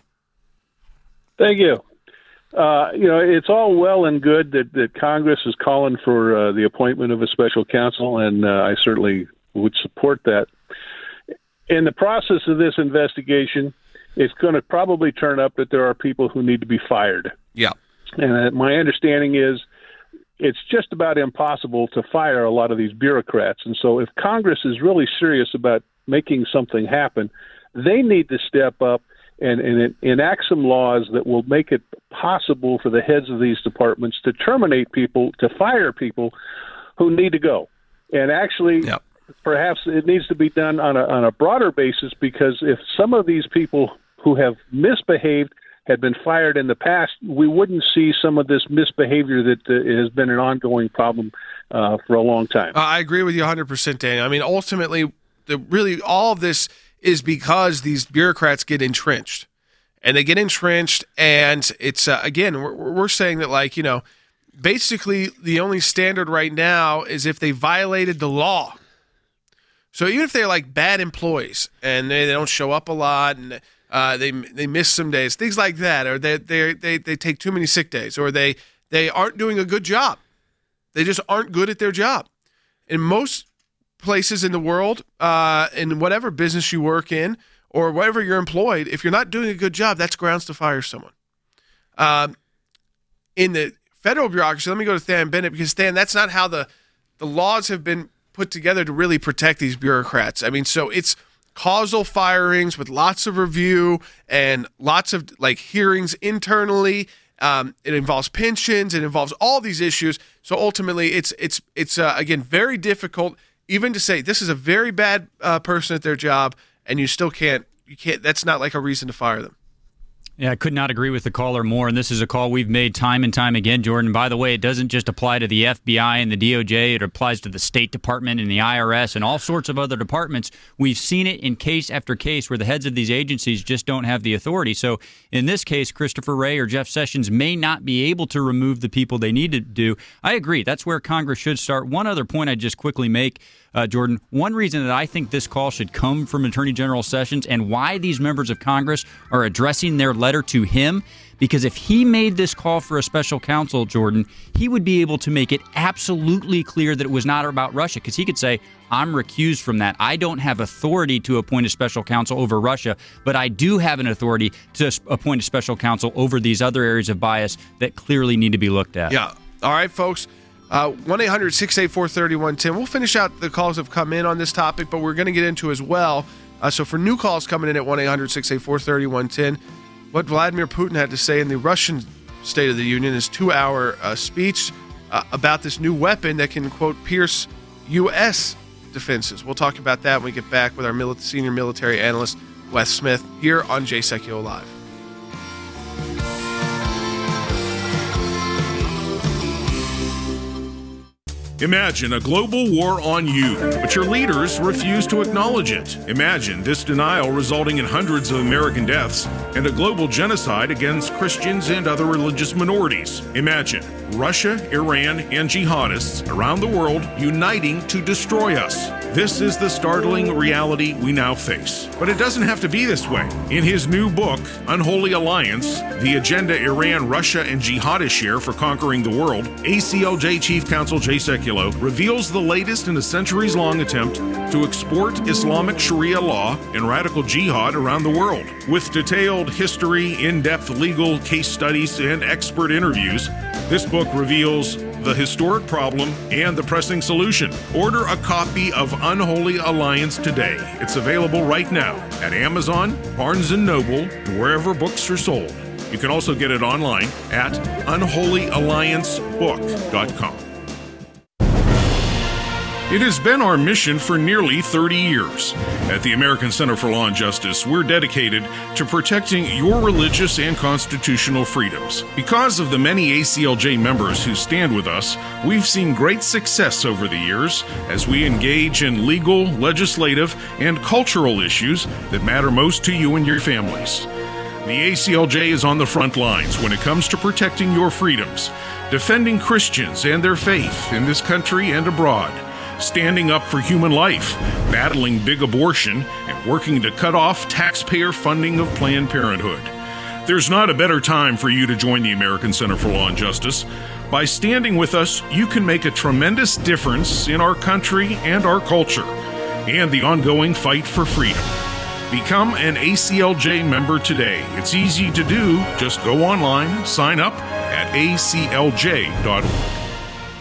Thank you. Uh, you know, it's all well and good that, that Congress is calling for uh, the appointment of a special counsel, and uh, I certainly would support that. In the process of this investigation, it's going to probably turn up that there are people who need to be fired. Yeah. And uh, my understanding is it's just about impossible to fire a lot of these bureaucrats. And so if Congress is really serious about making something happen, they need to step up and, and enact some laws that will make it possible for the heads of these departments to terminate people, to fire people who need to go. And actually, yep. perhaps it needs to be done on a, on a broader basis, because if some of these people who have misbehaved had been fired in the past, we wouldn't see some of this misbehavior that uh, has been an ongoing problem uh, for a long time. Uh, I agree with you one hundred percent, Daniel. I mean, ultimately, the, really all of this is because these bureaucrats get entrenched. And they get entrenched, and it's, uh, again, we're, we're saying that, like, you know, basically the only standard right now is if they violated the law. So even if they're, like, bad employees and they, they don't show up a lot and Uh, they they miss some days, things like that, or they they they they take too many sick days, or they they aren't doing a good job. They just aren't good at their job. In most places in the world, uh, in whatever business you work in or wherever you're employed, if you're not doing a good job, that's grounds to fire someone. Um, in the federal bureaucracy, let me go to Stan Bennett, because Stan, that's not how the the laws have been put together to really protect these bureaucrats. I mean, so it's causal firings with lots of review and lots of like hearings internally. Um, it involves pensions. It involves all these issues. So ultimately, it's it's it's uh, again very difficult even to say this is a very bad uh, person at their job, and you still can't you can't. That's not like a reason to fire them. Yeah, I could not agree with the caller more, and this is a call we've made time and time again, Jordan. By the way, it doesn't just apply to the F B I and the D O J. It applies to the State Department and the I R S and all sorts of other departments. We've seen it in case after case where the heads of these agencies just don't have the authority. So in this case, Christopher Wray or Jeff Sessions may not be able to remove the people they need to do. I agree. That's where Congress should start. One other point I'd just quickly make, Uh, Jordan, one reason that I think this call should come from Attorney General Sessions and why these members of Congress are addressing their letter to him, because if he made this call for a special counsel, Jordan, he would be able to make it absolutely clear that it was not about Russia, because he could say, I'm recused from that. I don't have authority to appoint a special counsel over Russia, but I do have an authority to appoint a special counsel over these other areas of bias that clearly need to be looked at. Yeah. All right, folks. Uh, one eight hundred six eight four three one one zero. We'll finish out the calls that have come in on this topic, but we're going to get into as well. Uh, so for new calls coming in at one eight hundred six eight four three one one zero, what Vladimir Putin had to say in the Russian State of the Union, his two-hour uh, speech uh, about this new weapon that can, quote, pierce U S defenses. We'll talk about that when we get back with our mili- senior military analyst, Wes Smith, here on Jay Sekulow Live. Imagine a global war on you, but your leaders refuse to acknowledge it. Imagine this denial resulting in hundreds of American deaths and a global genocide against Christians and other religious minorities. Imagine Russia, Iran, and jihadists around the world uniting to destroy us. This is the startling reality we now face. But it doesn't have to be this way. In his new book, Unholy Alliance, The Agenda Iran, Russia, and Jihadists Share for Conquering the World, A C L J Chief Counsel Jay Sekulow reveals the latest in a centuries-long attempt to export Islamic Sharia law and radical jihad around the world. With detailed history, in-depth legal case studies, and expert interviews, this book reveals the historic problem and the pressing solution. Order a copy of Unholy Alliance today. It's available right now at Amazon, Barnes and Noble, and wherever books are sold. You can also get it online at unholy alliance book dot com. It has been our mission for nearly thirty years. At the American Center for Law and Justice, we're dedicated to protecting your religious and constitutional freedoms. Because of the many A C L J members who stand with us, we've seen great success over the years as we engage in legal, legislative, and cultural issues that matter most to you and your families. The A C L J is on the front lines when it comes to protecting your freedoms, defending Christians and their faith in this country and abroad, standing up for human life, battling big abortion, and working to cut off taxpayer funding of Planned Parenthood. There's not a better time for you to join the American Center for Law and Justice. By standing with us, you can make a tremendous difference in our country and our culture, and the ongoing fight for freedom. Become an A C L J member today. It's easy to do. Just go online, sign up at A C L J dot org.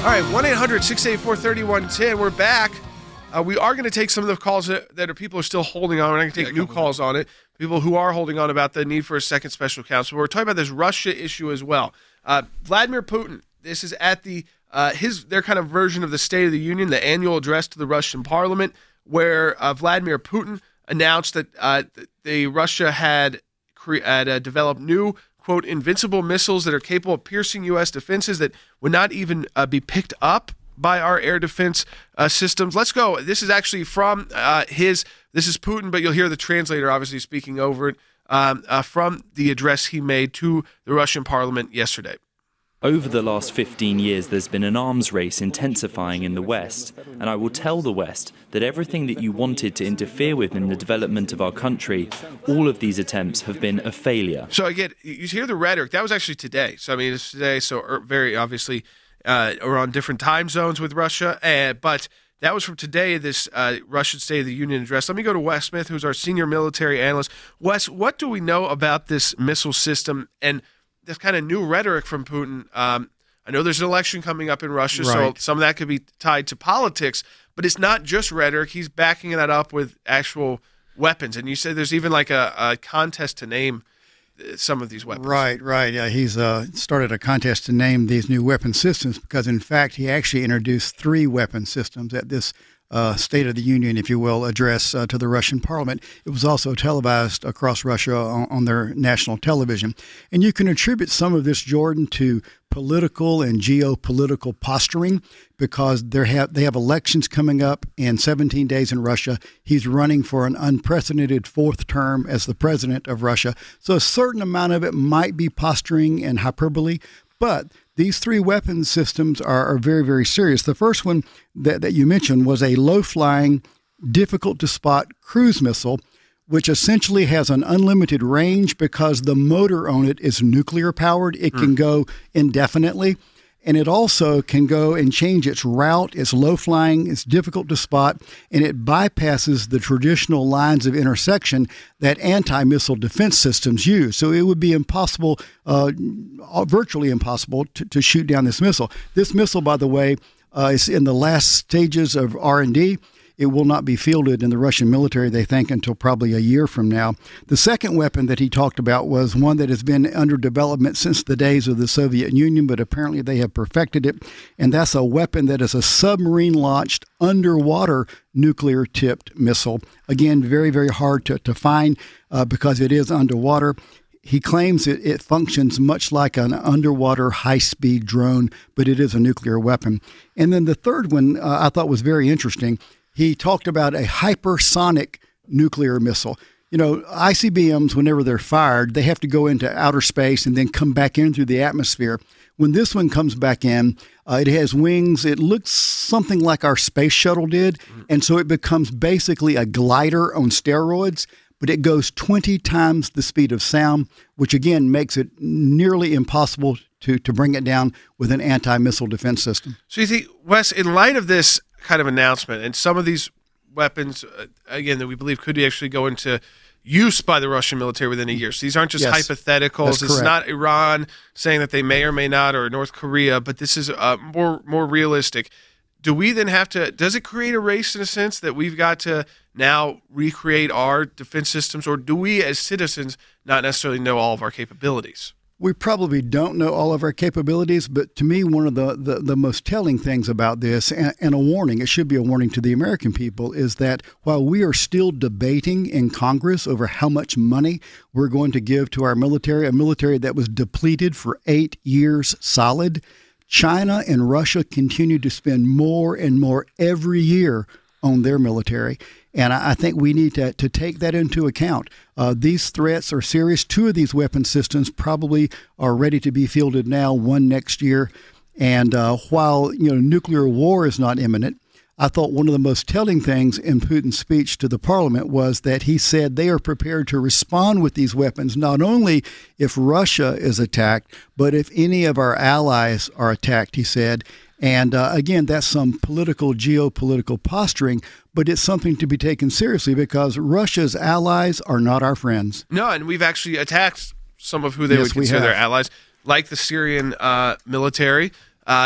All right, one eight hundred six eight four three one one zero. We're back. Uh, we are going to take some of the calls that, that are people are still holding on. We're not going to take yeah, new calls on it. People who are holding on about the need for a second special counsel. We're talking about this Russia issue as well. Uh, Vladimir Putin, this is at the uh, his their kind of version of the State of the Union, the annual address to the Russian Parliament, where uh, Vladimir Putin announced that uh, the Russia had, cre- had uh, developed new, quote, invincible missiles that are capable of piercing U S defenses that would not even uh, be picked up by our air defense uh, systems. Let's go. This is actually from uh, his, this is Putin, but you'll hear the translator obviously speaking over it, um, uh, from the address he made to the Russian parliament yesterday. Over the last fifteen years, there's been an arms race intensifying in the West, and I will tell the West that everything that you wanted to interfere with in the development of our country, all of these attempts have been a failure. So again, you hear the rhetoric. That was actually today. So I mean, it's today, so very obviously uh, we're on different time zones with Russia, uh, but that was from today, this uh, Russian State of the Union address. Let me go to Wes Smith, who's our senior military analyst. Wes, what do we know about this missile system and this kind of new rhetoric from Putin? Um, I know there's an election coming up in Russia, right, so some of that could be tied to politics, but it's not just rhetoric. He's backing that up with actual weapons. And you said there's even like a, a contest to name some of these weapons. Right, right. Yeah, he's uh, started a contest to name these new weapon systems because, in fact, he actually introduced three weapon systems at this Uh, State of the Union, if you will, address uh, to the Russian parliament. It was also televised across Russia on, on their national television. And you can attribute some of this, Jordan, to political and geopolitical posturing because they have they have elections coming up in seventeen days in Russia. He's running for an unprecedented fourth term as the president of Russia. So a certain amount of it might be posturing and hyperbole, but these three weapon systems are, are very, very serious. The first one that, that you mentioned was a low-flying, difficult-to-spot cruise missile, which essentially has an unlimited range because the motor on it is nuclear-powered. It mm. can go indefinitely, and it also can go and change its route. It's low-flying, it's difficult to spot, and it bypasses the traditional lines of intersection that anti-missile defense systems use. So it would be impossible, uh, virtually impossible, to, to shoot down this missile. This missile, by the way, uh, is in the last stages of R and D. It will not be fielded in the Russian military, they think, until probably a year from now. The second weapon that he talked about was one that has been under development since the days of the Soviet Union, but apparently they have perfected it, and that's a weapon that is a submarine-launched, underwater nuclear-tipped missile. Again, very, very hard to, to find uh, because it is underwater. He claims it, it functions much like an underwater high-speed drone, but it is a nuclear weapon. And then the third one uh, I thought was very interesting. He talked about a hypersonic nuclear missile. You know, I C B Ms, whenever they're fired, they have to go into outer space and then come back in through the atmosphere. When this one comes back in, uh, it has wings. It looks something like our space shuttle did, and so it becomes basically a glider on steroids, but it goes twenty times the speed of sound, which again makes it nearly impossible to, to bring it down with an anti-missile defense system. So you think, Wes, in light of this kind of announcement, and some of these weapons, uh, again, that we believe could actually go into use by the Russian military within a year. So these aren't just yes, hypotheticals. This is not Iran saying that they may or may not, or North Korea, but this is uh, more more realistic. Do we then have to, does it create a race in a sense that we've got to now recreate our defense systems, or do we as citizens not necessarily know all of our capabilities? We probably don't know all of our capabilities, but to me, one of the, the, the most telling things about this, and, and a warning, it should be a warning to the American people, is that while we are still debating in Congress over how much money we're going to give to our military, a military that was depleted for eight years solid, China and Russia continue to spend more and more every year on their military. And I think we need to, to take that into account. Uh, these threats are serious. Two of these weapon systems probably are ready to be fielded now, one next year. And uh, while you know nuclear war is not imminent, I thought one of the most telling things in Putin's speech to the parliament was that he said they are prepared to respond with these weapons, not only if Russia is attacked, but if any of our allies are attacked, he said. And uh, again, that's some political, geopolitical posturing, but it's something to be taken seriously because Russia's allies are not our friends. No, and we've actually attacked some of who they yes, would consider their allies, like the Syrian uh, military. Uh,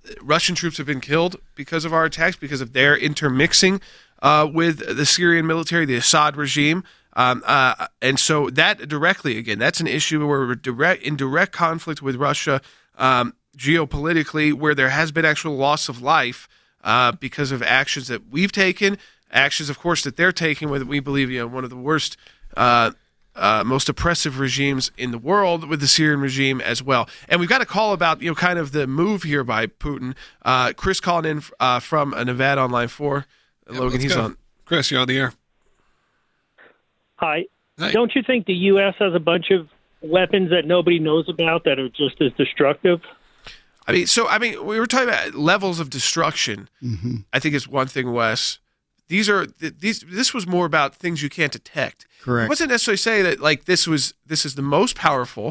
Russian troops have been killed because of our attacks, because of their intermixing uh, with the Syrian military, the Assad regime. Um, uh, and so that directly, again, that's an issue where we're direct, in direct conflict with Russia um, geopolitically, where there has been actual loss of life uh, because of actions that we've taken, actions, of course, that they're taking with, we believe, you know, one of the worst uh Uh, most oppressive regimes in the world, with the Syrian regime as well. And we've got a call about, you know, kind of the move here by Putin. Uh, Chris calling in uh, from uh, Nevada on line four. Yeah, Logan, he's go. on. Chris, you're on the air. Hi. Hey. Don't you think the U S has a bunch of weapons that nobody knows about that are just as destructive? I mean, so, I mean, we were talking about levels of destruction. Mm-hmm. I think is one thing, Wes. These are these. This was more about things you can't detect. Correct. It wasn't necessarily say that like this was this is the most powerful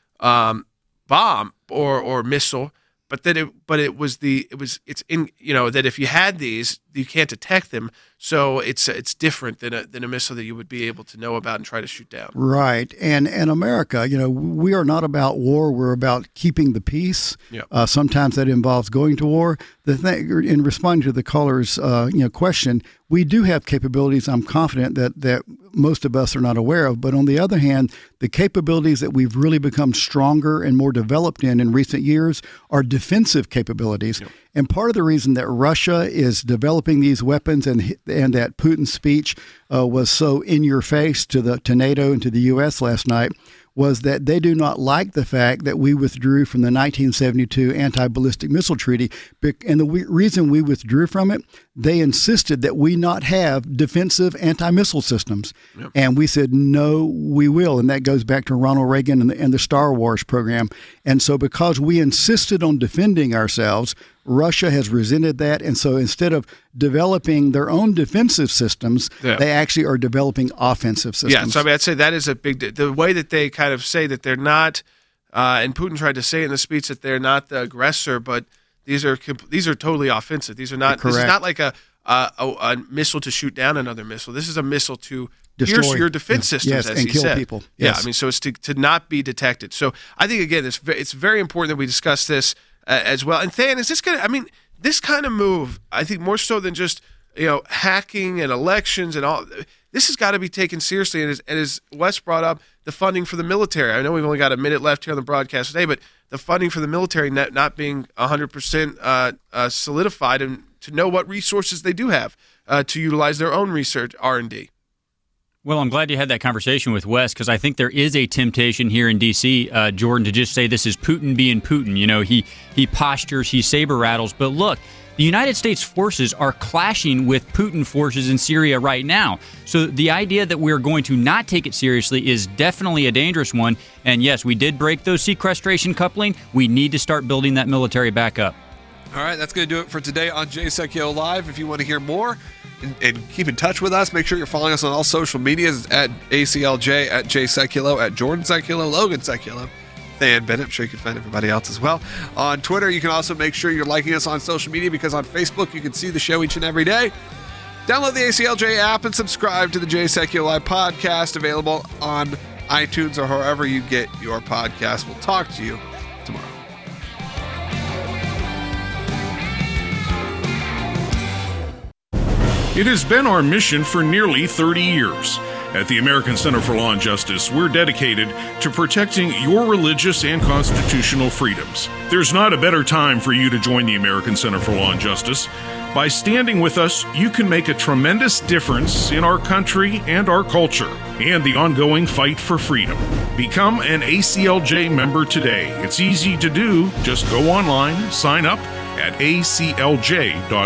um, bomb or or missile, but that it but it was the it was it's in you know that if you had these you can't detect them, so it's it's different than a than a missile that you would be able to know about and try to shoot down. Right. And and America, you know, we are not about war. We're about keeping the peace. Yep. Uh, sometimes that involves going to war. The thing, in responding to the caller's uh, you know question, we do have capabilities. I'm confident that that most of us are not aware of. But on the other hand, the capabilities that we've really become stronger and more developed in in recent years are defensive capabilities. Yep. And part of the reason that Russia is developing these weapons and and that Putin's speech uh, was so in your face to the to NATO and to the U S last night was that they do not like the fact that we withdrew from the nineteen seventy-two anti-ballistic missile treaty. And the we- reason we withdrew from it, they insisted that we not have defensive anti-missile systems. Yep. And we said, no, we will. And that goes back to Ronald Reagan and the, and the Star Wars program. And so because we insisted on defending ourselves, Russia has resented that. And so instead of developing their own defensive systems, yeah. they actually are developing offensive systems. Yeah, so I mean, I'd say that is a big, the way that they kind of say that they're not, uh, and Putin tried to say in the speech that they're not the aggressor, but these are these are totally offensive. These are not, Correct. This is not like a, a, a, a missile to shoot down another missile. This is a missile to Destroy. pierce your defense Yeah. systems, yes, as and he kill said. people. Yeah, Yes. I mean, so it's to, to not be detected. So I think, again, it's, it's very important that we discuss this uh, as well. And Than, is this going to, I mean, this kind of move, I think more so than just, you know, hacking and elections and all, this has got to be taken seriously. And as, and as Wes brought up, the funding for the military. I know we've only got a minute left here on the broadcast today, but the funding for the military not, not being one hundred percent uh, uh, solidified, and to know what resources they do have uh, to utilize their own research, R and D. Well, I'm glad you had that conversation with Wes, because I think there is a temptation here in D C, uh, Jordan, to just say this is Putin being Putin. You know, he he postures, he saber rattles. But look, the United States forces are clashing with Putin forces in Syria right now. So the idea that we're going to not take it seriously is definitely a dangerous one. And yes, we did break those sequestration coupling. We need to start building that military back up. All right, that's going to do it for today on Jay Sekulow Live. If you want to hear more and, and keep in touch with us, make sure you're following us on all social medias at A C L J, at Jay Sekulow, at Jordan Sekulow, Logan Sekulow, Than Bennett. I'm sure you can find everybody else as well. On Twitter, you can also make sure you're liking us on social media, because on Facebook, you can see the show each and every day. Download the A C L J app and subscribe to the Jay Sekulow Live podcast, available on iTunes or wherever you get your podcast. We'll talk to you tomorrow. It has been our mission for nearly thirty years. At the American Center for Law and Justice, we're dedicated to protecting your religious and constitutional freedoms. There's not a better time for you to join the American Center for Law and Justice. By standing with us, you can make a tremendous difference in our country and our culture, and the ongoing fight for freedom. Become an A C L J member today. It's easy to do. Just go online, sign up at A C L J dot org.